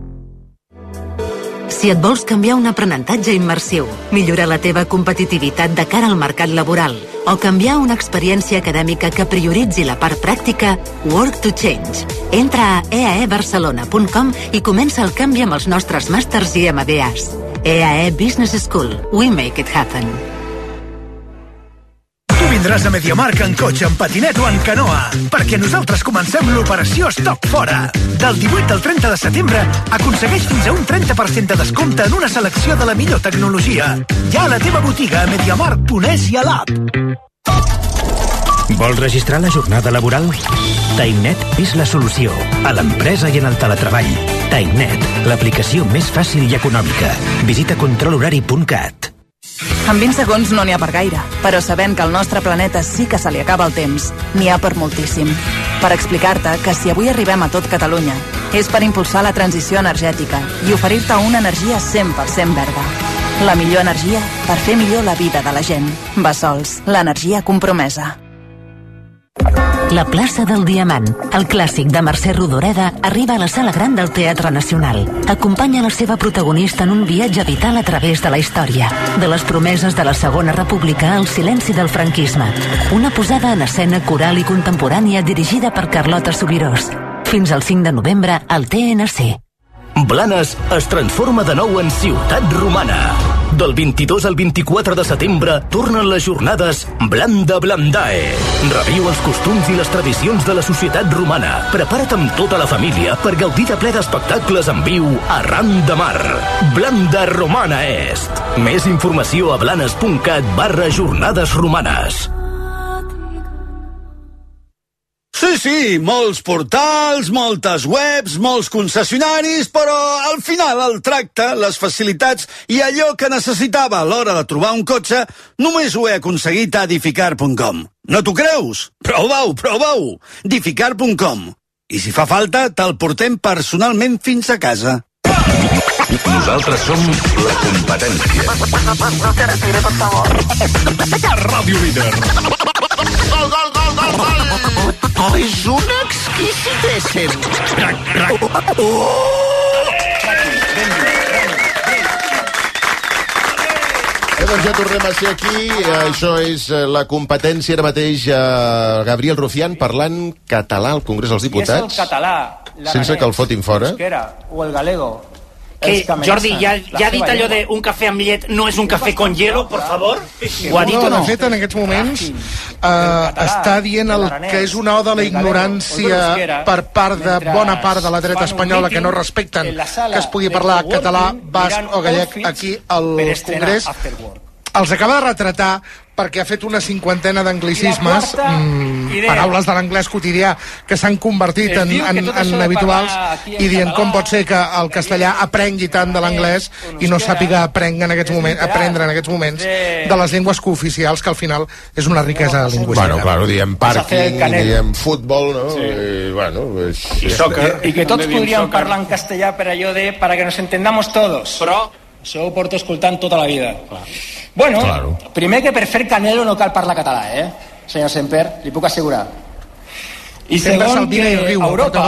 Si et vols canviar un aprenentatge immersiu, millorar la teva competitivitat de cara al mercat laboral o canviar una experiència acadèmica que prioritzi la part pràctica, Work to Change. Entra a eaebarcelona.com i comença el canvi amb els nostres màsters i MBAs. EAE Business School. We make it happen. Tu vindràs a MediaMarkt en cotxe, en patinet o en canoa, perquè nosaltres comencem l'operació Stock Fora. Del 18 al 30 de setembre aconsegueix fins a un 30% de descompte en una selecció de la millor tecnologia. Ja a la teva botiga a MediaMarkt.es i a l'app. Vols registrar la jornada laboral? TimeNet és la solució a l'empresa i en el teletreball. TimeNet, l'aplicació més fàcil i econòmica. Visita controlhorari.cat. En 20 segons no n'hi ha per gaire, però sabent que al nostre planeta sí que se li acaba el temps, n'hi ha per moltíssim. Per explicar-te que si avui arribem a tot Catalunya, és per impulsar la transició energètica i oferir-te una energia 100% verda. La millor energia per fer millor la vida de la gent. Bessols, l'energia compromesa. La plaça del Diamant, el clàssic de Mercè Rodoreda, arriba a la sala gran del Teatre Nacional. Acompanya la seva protagonista en un viatge vital a través de la història. De les promeses de la Segona República al silenci del franquisme. Una posada en escena coral i contemporània dirigida per Carlota Subirós. Fins al 5 de novembre al TNC. Blanes es transforma de nou en ciutat romana. Del 22 al 24 de setembre tornen les jornades Blanda Blandae. Reviu els costums i les tradicions de la societat romana. Prepara't amb tota la família per gaudir de ple d'espectacles en viu arran de mar. Blanda Romana Est. Més informació a blanes.cat/jornades romanes. Sí, molts portals, moltes webs, molts concessionaris, però al final el tracte, les facilitats i allò que necessitava a l'hora de trobar un cotxe només ho he aconseguit a Edificar.com. No t'ho creus? Prova-ho! Edificar.com. I si fa falta, te'l portem personalment fins a casa. Nosaltres som la competència. Ràdio Líder. Gol! Oh, és un exquisitéssim. Doncs ja tornem a ser aquí. Això és la competència. Ara mateix Gabriel Rufián parlant català al Congrés dels Diputats. I és el català, sense que el fotin fora. O el galego. Que, Jordi, ja ha dit allò de un cafè amb llet no és un cafè con hielo, por favor? Ho ha dit o no? De fet, en aquests moments està dient el que és una oda a la ignorància per part de bona part de la dreta espanyola que no respecten que es pugui parlar català, basc o gallec aquí al Congrés. els acaba de retratar perquè ha fet una cinquantena d'anglicismes, paraules de l'anglès quotidià que s'han convertit en habituals, i dient com pot ser que el castellà aprengui tant de l'anglès i no sàpiga aprendre en aquests moments de les llengües cooficials, que al final és una riquesa lingüística. Bueno, claro, diem parking, diem futbol, no? Sí. I soccer. I que tots podríem parlar en castellà per allò de para que nos entendamos todos. Però això ho porto escoltant tota la vida. Bueno, primer que per fer Canelo no cal parlar català, senyor Semper, li puc assegurar. I segon que a Europa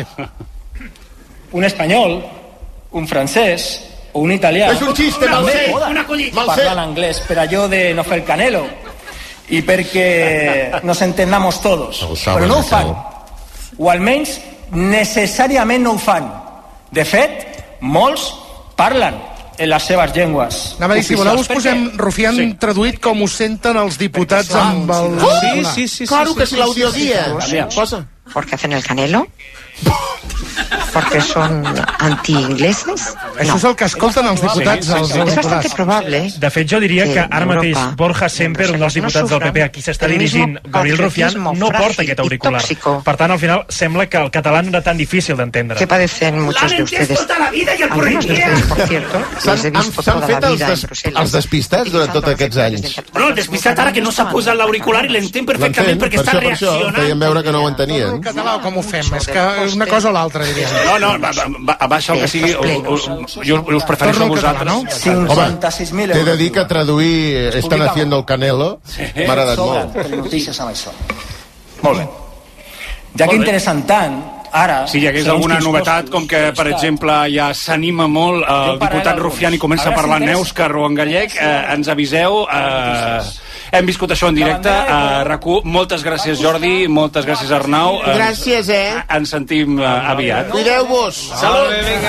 un espanyol, un francès o un italià és un xiste, parlant anglès per allò de no fer Canelo i perquè nos entendamos todos, però no ho fan, o almenys necessàriament no ho fan. De fet, molts parlen en les seves llengües. Anava a dir, si voleu us posem Rufián traduït com ho senten els diputats amb el... Sí. Claro que es l'audioguia. Posa. ¿Por qué hacen el Canelo? ¿Porque son anti-ingleses? Això és el que escolten els diputats. És bastante probable. De fet, jo diria que ara mateix Borja Semper, un dels diputats del PP a qui s'està dirigint Gabriel Rufián, no porta aquest auricular. Per tant, al final, sembla que el català no era tan difícil d'entendre. ¿Qué padecen muchos de ustedes? Algunos de ustedes, por cierto, los he visto toda la vida en Bruselas. Els despistats durant tots aquests anys. No, el despistat ara que no s'ha posat l'auricular i l'entén perfectament perquè està reaccionant. Per això feien veure que no ho entenien. Català, com ho fem? És que una cosa o l'altra, diria. No, abaixa el que sigui, jo us prefereixo a vosaltres. 56.000 euros. T'he de dir que traduir Están haciendo el Canelo m'ha agradat molt. Notícies amb això. Molt bé. Ja que interessen tant, ara... Si hi hagués alguna novetat, com que, per exemple, ja s'anima molt el diputat Rufián i comença a parlar en èuscar o en gallec, ens aviseu... Hem viscut això en directe a RAC1. Moltes gràcies, Jordi, moltes gràcies, Arnau. Gràcies, Ens sentim aviat. Cuideu-vos. Salut.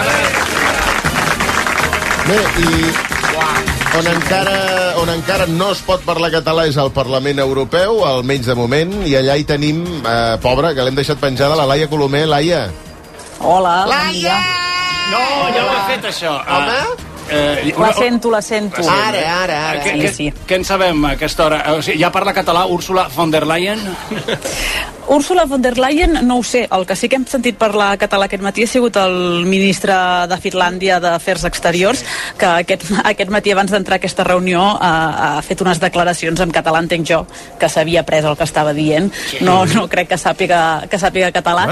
Bé, i on encara no es pot parlar català és al Parlament Europeu, almenys de moment, i allà hi tenim, pobra, que l'hem deixat penjada, la Laia Colomer. Laia. Hola. Laia! No, ja ho he fet, això. Home? La sento. Ara. Sí. Què en sabem a aquesta hora? O sigui, ja parla català Úrsula von der Leyen? Úrsula von der Leyen, no ho sé. El que sí que hem sentit parlar català aquest matí ha sigut el ministre de Finlàndia d'Afers Exteriors, que aquest matí, abans d'entrar a aquesta reunió, ha fet unes declaracions en català, entenc jo, que s'havia pres el que estava dient. No crec que sàpiga català.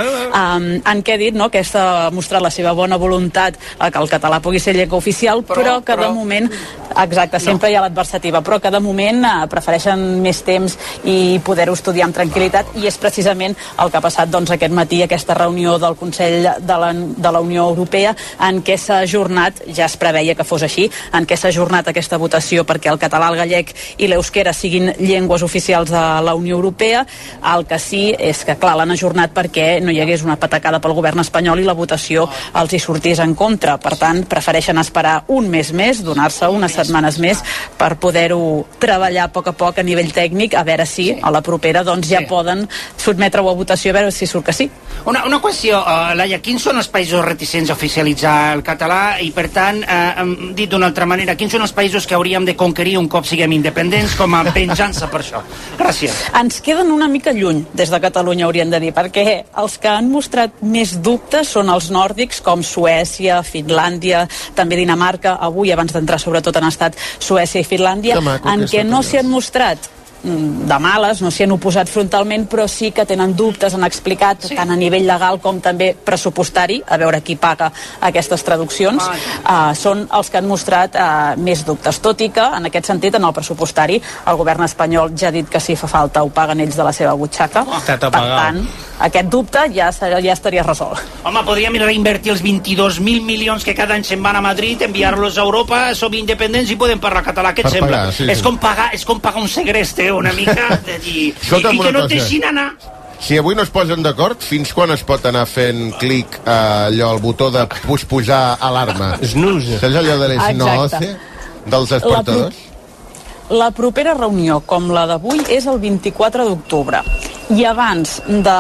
En què ha dit, no?, que ha mostrat la seva bona voluntat que el català pugui ser llengua oficial, però que de moment, exacte, sempre hi ha l'adversativa, però que de moment prefereixen més temps i poder-ho estudiar amb tranquil·litat, i és precisament el que ha passat aquest matí, aquesta reunió del Consell de la Unió Europea, en què s'ha ajornat, ja es preveia que fos així, en què s'ha ajornat aquesta votació perquè el català, el gallec i l'euskera siguin llengües oficials de la Unió Europea. El que sí és que, clar, l'han ajornat perquè no hi hagués una patacada pel govern espanyol i la votació els hi sortís en contra. Per tant, prefereixen esperar un mes més, donar-se unes setmanes més per poder-ho treballar a poc a nivell tècnic, a veure si a la propera ja poden sotmetre-ho a votació, a veure si surt que sí. Una qüestió, Laia, quins són els països reticents a oficialitzar el català i, per tant, dit d'una altra manera, quins són els països que hauríem de conquerir un cop siguem independents com a venjança per això? Gràcies. Ens queden una mica lluny des de Catalunya, hauríem de dir, perquè els que han mostrat més dubtes són els nòrdics, com Suècia, Finlàndia, també Dinamarca. Avui, abans d'entrar, sobretot han estat Suècia i Finlàndia, en què no s'hi han mostrat de males, no s'hi han oposat frontalment, però sí que tenen dubtes, han explicat, tant a nivell legal com també pressupostari, a veure qui paga aquestes traduccions, són els que han mostrat més dubtes, tot i que, en aquest sentit, en el pressupostari, el govern espanyol ja ha dit que si fa falta ho paguen ells de la seva butxaca, per tant, aquest dubte ja estaria resolt. Home, podríem reinvertir els 22.000 milions que cada any se'n van a Madrid, enviar-los a Europa, som independents i podem parlar català, què et sembla? És com pagar un segrest, una mica de dir... I que no et deixin anar. Si avui no es posen d'acord, fins quan es pot anar fent clic allò, al botó de pujar alarma? Snooze. Saps allò de les 9 dels esportadors? La propera reunió, com la d'avui, és el 24 d'octubre. I abans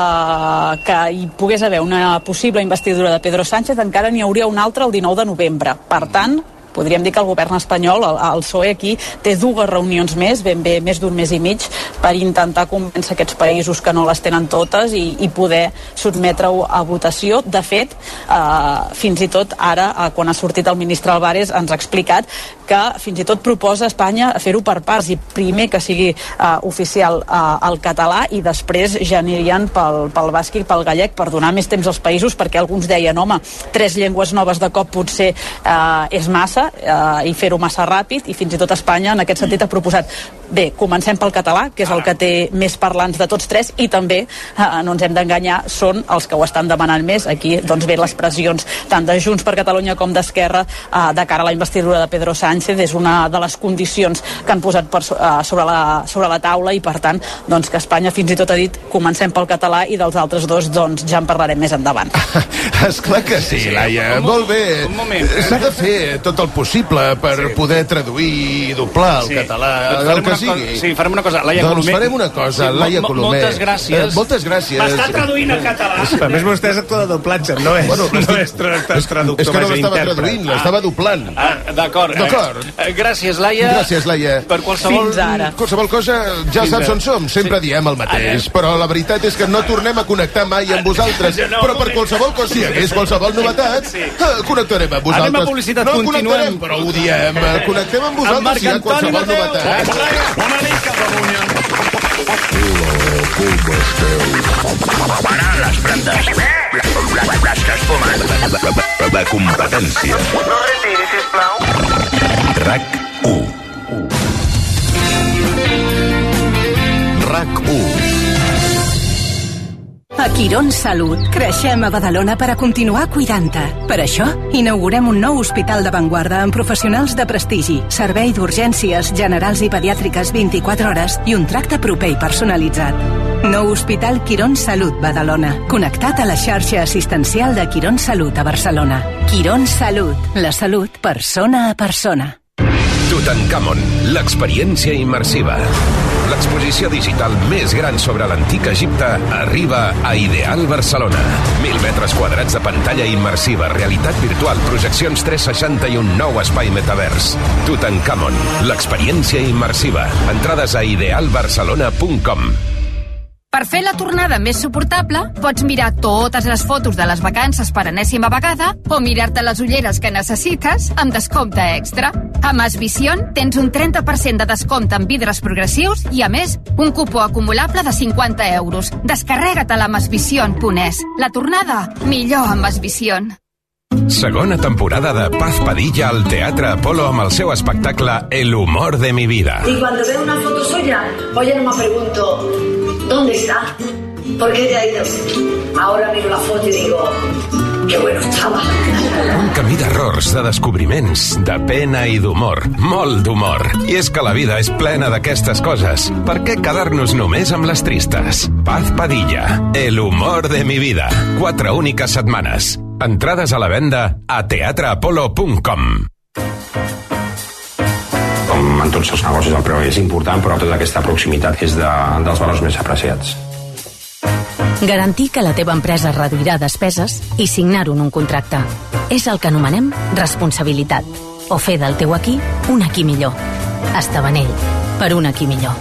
que hi pogués haver una possible investidura de Pedro Sánchez, encara n'hi hauria una altra el 19 de novembre. Per tant, podríem dir que el govern espanyol, el PSOE aquí, té 2 reunions més, ben bé més d'un mes i mig, per intentar convèncer aquests països que no les tenen totes i poder sotmetre-ho a votació. De fet, fins i tot ara, quan ha sortit el ministre Álvarez, ens ha explicat que fins i tot proposa a Espanya fer-ho per parts, i primer que sigui oficial el català i després ja anirien pel basc i pel gallec, per donar més temps als països, perquè alguns deien, home, 3 llengües noves de cop potser és massa i fer-ho massa ràpid, i fins i tot Espanya en aquest sentit ha proposat, bé, comencem pel català, que és el que té més parlants de tots 3, i també, no ens hem d'enganyar, són els que ho estan demanant més. Aquí, doncs bé, les pressions tant de Junts per Catalunya com d'Esquerra de cara a la investidura de Pedro Sánchez és una de les condicions que han posat sobre la taula, i per tant, doncs que Espanya fins i tot ha dit comencem pel català, i dels altres 2 doncs ja en parlarem més endavant. Esclar que sí, Laia, molt bé. S'ha de fer tot el possible per poder traduir i doblar el català, el que sigui. Sí, farem una cosa, Laia Colomer. Doncs farem una cosa, Laia Colomer. Moltes gràcies. Moltes gràcies. M'està traduint el català. A més, vostè és actor de doblatge, no és traductor, és que no l'estava traduint, l'estava doblant. D'acord. Gràcies, Laia. Gràcies, Laia. Per qualsevol cosa, ja saps on som, sempre diem el mateix, però la veritat és que no tornem a connectar mai amb vosaltres, però per qualsevol cosa, si hi hagués qualsevol novetat, connectarem amb vosaltres. Anem a publicitat, no continuem. Connectarem, però ho diem, connectem amb vosaltres si hi ha qualsevol novetat. Bona nit, Catalunya. Parar les brandes. Les que es fumen. La competència. No retiri, sisplau. RAC1. RAC1. A Quirón Salut creixem a Badalona per a continuar cuidant-te. Per això, inaugurem un nou hospital d'avantguarda amb professionals de prestigi, servei d'urgències generals i pediàtriques 24 hores i un tracte proper i personalitzat. Nou Hospital Quirón Salut Badalona, connectat a la xarxa assistencial de Quirón Salut a Barcelona. Quirón Salut, la salut persona a persona. Tutankamon, l'experiència immersiva. L'exposició digital més gran sobre l'antic Egipte arriba a Ideal Barcelona. 1.000 metres quadrats de pantalla immersiva, realitat virtual, projeccions 360 i un nou espai metavers. Tutankamon, l'experiència immersiva. Entrades a idealbarcelona.com. Per fer la tornada més suportable, pots mirar totes les fotos de les vacances per enèsima vegada o mirar-te les ulleres que necessites amb descompte extra. A Mas Vision tens un 30% de descompte en vidres progressius i, a més, un cupó acumulable de 50 euros. Descarrega-te-la a masvision.es. La tornada, millor a Mas Vision. Segona temporada de Paz Padilla al Teatre Apolo amb el seu espectacle El humor de mi vida. Y cuando veo una foto suya, pues ya no me pregunto ¿dónde está? ¿Por qué te ha ido? Ahora miro la foto y digo que bueno estaba. Un camí d'errors, de descobriments, de pena i d'humor, molt d'humor. I és que la vida és plena d'aquestes coses. Per què quedar-nos només amb les tristes? Paz Padilla, El humor de mi vida. 4 úniques setmanes. Entrades a la venda a teatreapolo.com. Com en tots els negocis el preu és important, però tota aquesta proximitat és dels valors més apreciats. Garantir que la teva empresa reduirà despeses i signar-ho en un contracte. És el que anomenem responsabilitat. O fer del teu aquí un aquí millor. Estabanell, per un aquí millor.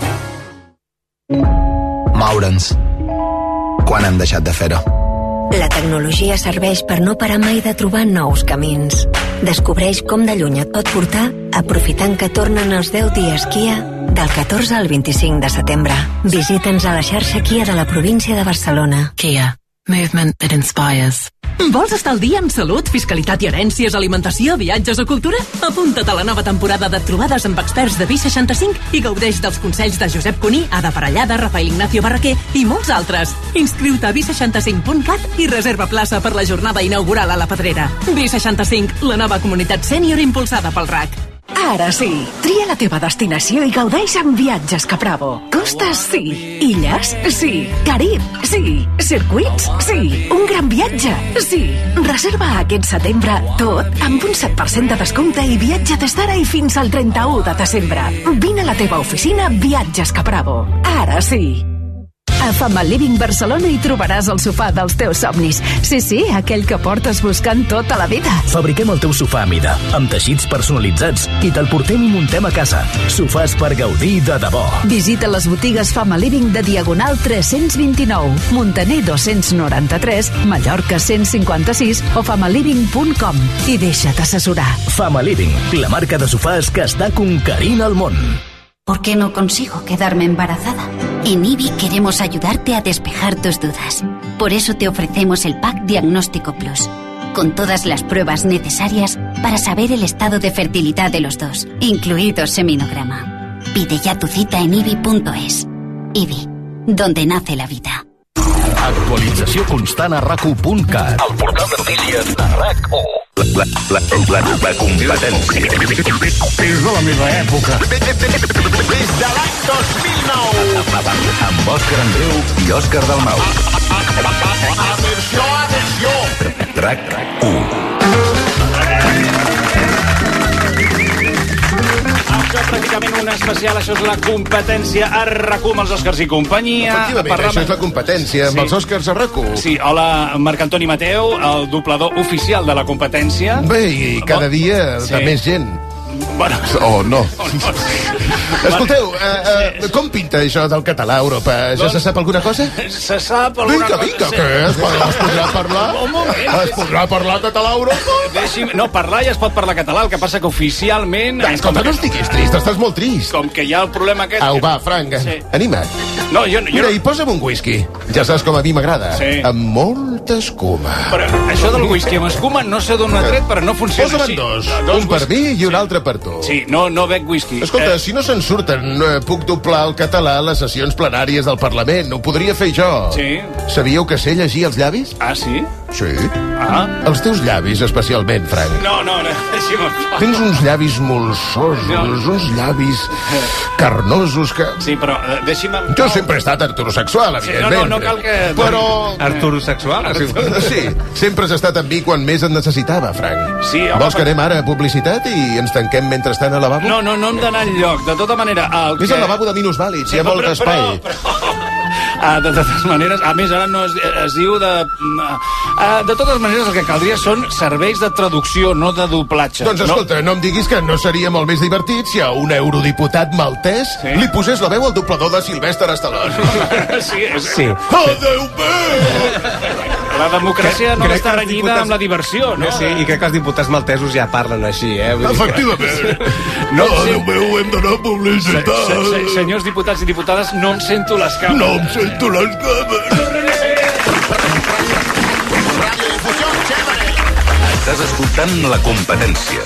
Moure'ns. Quan hem deixat de fer-ho? La tecnologia serveix per no parar mai de trobar nous camins. Descobreix com de lluny et pot portar aprofitant que tornen els 10 dies Kia del 14 al 25 de setembre. Visita'ns a la xarxa Kia de la província de Barcelona. Kia. Movement that inspires. Vols estar al dia en salut, fiscalitat i herències, alimentació, viatges o cultura? Apunta't a la nova temporada de trobades amb experts de Vi65 i gaudeix dels consells de Josep Cuní, Ada Parellada, Rafael Ignacio Barraquer i molts altres. Inscriu-te a vi65.cat i reserva plaça per la jornada inaugural a la Pedrera. Vi65, la nova comunitat sènior impulsada pel RAC. Ara sí, tria la teva destinació i gaudeix amb Viatges Capravo. Costes, sí. Illes, sí. Carib, sí. Circuits, sí. Un gran viatge, sí. Reserva aquest setembre tot amb un 7% de descompte i viatge des d'ara i fins al 31 de desembre. Vine a la teva oficina Viatges Capravo. Ara sí. A Fama Living Barcelona hi trobaràs el sofà dels teus somnis. Sí, aquell que portes buscant tota la vida. Fabriquem el teu sofà a mida, amb teixits personalitzats, i te'l portem i muntem a casa. Sofàs per gaudir de debò. Visita les botigues Fama Living de Diagonal 329, Montaner 293, Mallorca 156 o famaliving.com i deixa't assessorar. Fama Living, la marca de sofàs que està conquerint el món. ¿Por qué no consigo quedarme embarazada? En IBI queremos ayudarte a despejar tus dudas. Por eso te ofrecemos el Pack Diagnóstico Plus, con todas las pruebas necesarias para saber el estado de fertilidad de los dos, incluido seminograma. Pide ya tu cita en ibi.es. IBI, donde nace la vida. Actualització constant a RAC1.cat. El portal de notícies de RAC1. La competència. Des de la meva època. Des de l'any 2009. Amb Òscar Andreu i Òscar Dalmau. Atenció. RAC1. Pràcticament un especial, això és la competència a RAC1 amb els Òscars i companyia. Efectivament, això és la competència amb els Òscars a RAC1. Sí, hola, Marc Antoni Mateu, el doblador oficial de la competència. Bé, i cada dia de més gent. Bueno. No. Escolteu, com pinta això del català a Europa? Ja se sap alguna cosa? Se sap alguna cosa. Vinga, què? Es podrà parlar? Es podrà parlar català a Europa? No, parlar ja es pot parlar català, el que passa que oficialment... Escolta, no estiguis trist, estàs molt trist. Com que hi ha el problema aquest... Au, va, Frank, anima't. No, jo... Mira, i posa'm un whisky. Ja saps com a mi m'agrada. Sí. Amb molta escuma. Però això del whisky amb escuma no sé d'on ho ha tret, però no funciona així. Posa'm dos. Un per mi i un altre per tu. Sí, no bec whisky. Escolta, si no se'n surten, puc doblar el català a les sessions plenàries del Parlament. Ho podria fer jo. Sí. Sabíeu que sé llegir els llavis? Ah, sí? Sí. Ah. Els teus llavis, especialment, Frank. No, deixi'm. Tens uns llavis molsosos, uns llavis carnosos que... Sí, però deixi'm... Jo sempre he estat heterosexual, evidentment. No cal que... Però... Heterosexual? Sí, sempre has estat amb mi quan més et necessitava, Frank. Sí, home... Vols que anem ara a publicitat i ens tanquem mentrestant al lavabo? No hem d'anar enlloc. De tota manera... És el lavabo de minusvàlids, hi ha molt espai. De totes maneres, a més ara no es diu de... De totes maneres el que caldria són serveis de traducció, no de doblatge. Doncs escolta, no em diguis que no seria molt més divertit si a un eurodiputat maltès li posés la veu al doblador de Sylvester Stallone. Sí. Adéu bé! La democràcia no està renyida amb la diversió, no? Sí, i crec que els diputats maltesos ja parlen així, Efectivament. Adéu meu, hem d'anar a publicitat. Senyors diputats i diputades, no em sento les cames. No em sento les cames. Estàs escoltant la competència.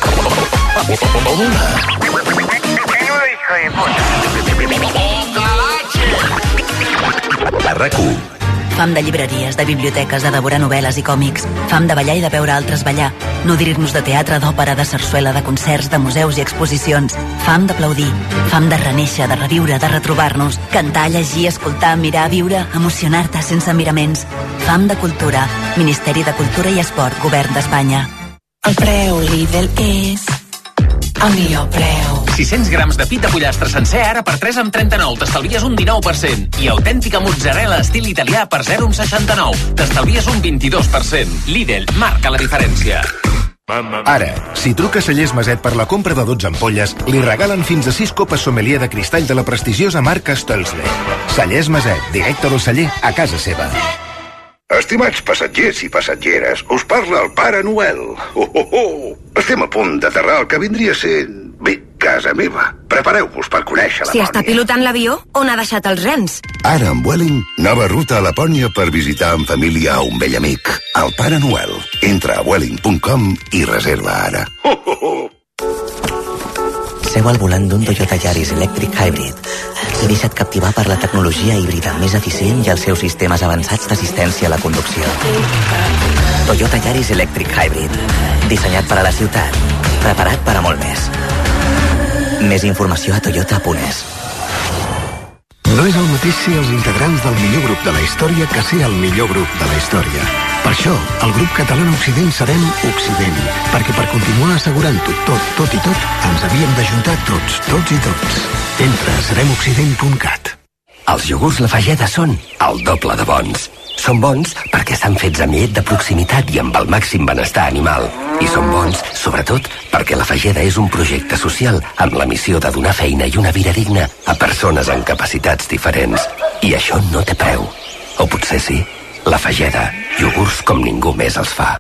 A RAC1. Fam de llibreries, de biblioteques, de devorar novel·les i còmics. Fam de ballar i de veure altres ballar. Nodrir-nos de teatre, d'òpera, de sarsuela, de concerts, de museus i exposicions. Fam d'aplaudir. Fam de renéixer, de reviure, de retrobar-nos. Cantar, llegir, escoltar, mirar, viure, emocionar-te sense miraments. Fam de cultura. Ministeri de Cultura i Esport, Govern d'Espanya. El preu Lidl és... el millor preu. 600 grams de pita pollastre sencer ara per 3 amb 39. T'estalvies un 19%. I autèntica mozzarella estil italià per 0 amb 69. T'estalvies un 22%. Lidl marca la diferència. Ara, si truca Cellers Maset per la compra de 12 ampolles, li regalen fins a 6 copes sommelier de cristall de la prestigiosa marca Stolzle. Cellers Maset, directe del celler a casa seva. Estimats passatgers i passatgeres, us parla el Pare Noel. Estem a punt d'aterrar el que vindria sent... bé, casa meva. Prepareu-vos per conèixer la Si està pilotant l'avió, on ha deixat els rens? Ara amb Vueling, nova ruta a Lapònia per visitar en família a un vell amic. El Pare Noel. Entra a vueling.com i reserva ara. Seu al volant d'un Toyota Yaris Electric Hybrid i deixa't captivar per la tecnologia híbrida més eficient i els seus sistemes avançats d'assistència a la conducció. Toyota Yaris Electric Hybrid. Dissenyat per a la ciutat. Preparat per a molt més. Més informació a toyota.es. No és el mateix ser els integrants del millor grup de la història que ser el millor grup de la història. Per això, el grup català Occident serem Occident, perquè per continuar assegurant-ho tot i tot, ens havíem d'ajuntar tots i tots. Entra a seremoccident.cat. Els iogurts La Fageda són el doble de bons. Són bons perquè estan fets amb llet de proximitat i amb el màxim benestar animal. I són bons, sobretot, perquè La Fageda és un projecte social amb la missió de donar feina i una vida digna a persones amb capacitats diferents. I això no té preu. O potser sí. La Fageda, iogurts com ningú més els fa.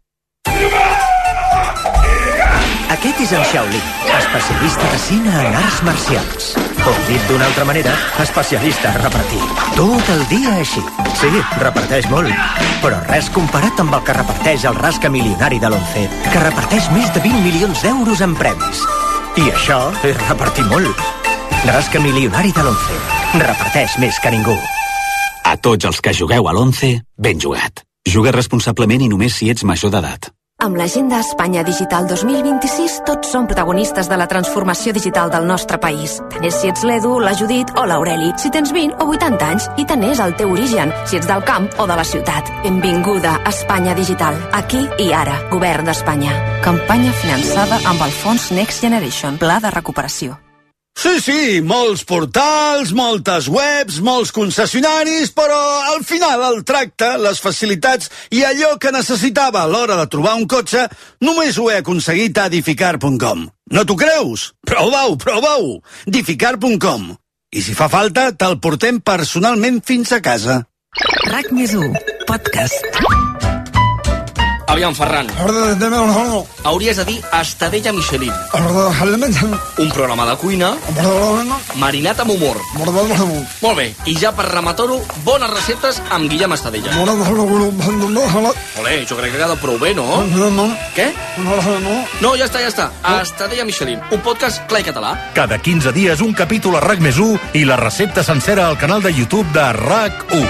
Aquest és en Shaolin, especialista de cine en arts marcials. O, dit d'una altra manera, especialista a repartir. Tot el dia així. Sí, reparteix molt, però res comparat amb el que reparteix el rasca milionari de l'11, que reparteix més de 20 milions d'euros en premis. I això és repartir molt. Rasca milionari de l'11. Reparteix més que ningú. A tots els que jugueu a l'11, ben jugat. Juga responsablement i només si ets major d'edat. Amb l'Agenda Espanya Digital 2026 tots som protagonistes de la transformació digital del nostre país. Tant és si ets l'Edu, la Judit o l'Aureli, si tens 20 o 80 anys, i tant és el teu origen, si ets del camp o de la ciutat. Benvinguda a Espanya Digital, aquí i ara, Govern d'Espanya. Campanya finançada amb el fons Next Generation, Pla de Recuperació. Sí, molts portals, moltes webs, molts concessionaris, però al final el tracte, les facilitats i allò que necessitava a l'hora de trobar un cotxe només ho he aconseguit a edificar.com. No t'ho creus? Prova-ho! Edificar.com. I si fa falta, te'l portem personalment fins a casa. RAC+1, podcast. Aviam, Ferran. Hauries de dir Estadella Michelin. Un programa de cuina marinat amb humor. Molt bé, i ja per rematar-ho, bones receptes amb Guillem Estadella. Olé, jo crec que ha quedat prou bé, no? Què? No, ja està. Estadella Michelin, un podcast clar i català. Cada 15 dies un capítol a RAC+1 i la recepta sencera al canal de YouTube de RAC1.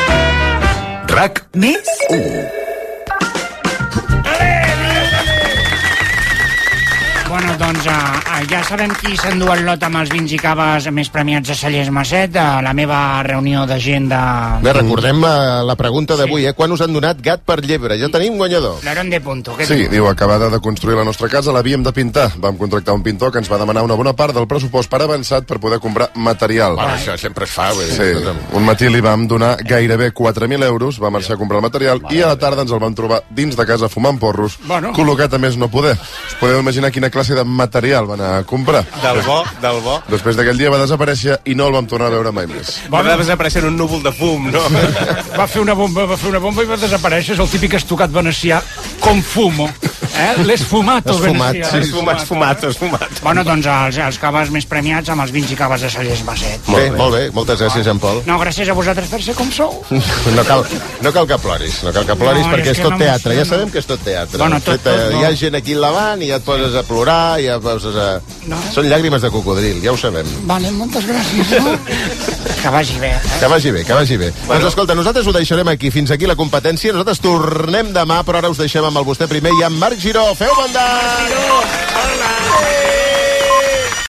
RAC+1. Bueno, doncs ja sabem qui s'endú el lot amb els vins i caves més premiats a Cellers Maset, a la meva reunió de gent de... Bé, recordem la pregunta d'avui, Quan us han donat gat per llebre? Ja tenim guanyador. L'Aaron de Punto. Sí, diu, acabada de construir la nostra casa, l'havíem de pintar. Vam contractar un pintor que ens va demanar una bona part del pressupost per avançat per poder comprar material. Bueno, això sempre es fa, vull dir. Sí, un matí li vam donar gairebé 4.000 euros, va marxar a comprar el material i a la tarda ens el vam trobar dins de casa fumant porros, col·locat a més no poder. Us podeu imaginar quina classe de material van a comprar. Del bo. Després d'aquell dia va desaparèixer i no el vam tornar a veure mai més. Va desaparèixer en un núvol de fum, no? Va fer una bomba i va desaparèixer. És el típic estucat venecià com fumo. L'és fumato venecià. Esfumato. Bueno, doncs els caves més premiats amb els vins i caves de Cellers Maset. Molt bé. Moltes gràcies, Jean Paul. No, gràcies a vosaltres per ser com sou. No cal que ploris, perquè és tot teatre. Ja sabem que és tot teatre. Bueno, hi ha gent aquí al davant i ja et poses a plorar, ja poses a... Són llàgrimes de cocodril, ja ho sabem. Vale, moltes gràcies, no? Que vagi bé. Que vagi bé. Bueno. Doncs escolta, nosaltres ho deixarem aquí. Fins aquí la competència. Nosaltres tornem demà, però ara us deixem amb el vostè primer i amb Marc Giró. Feu bon dia! Hola!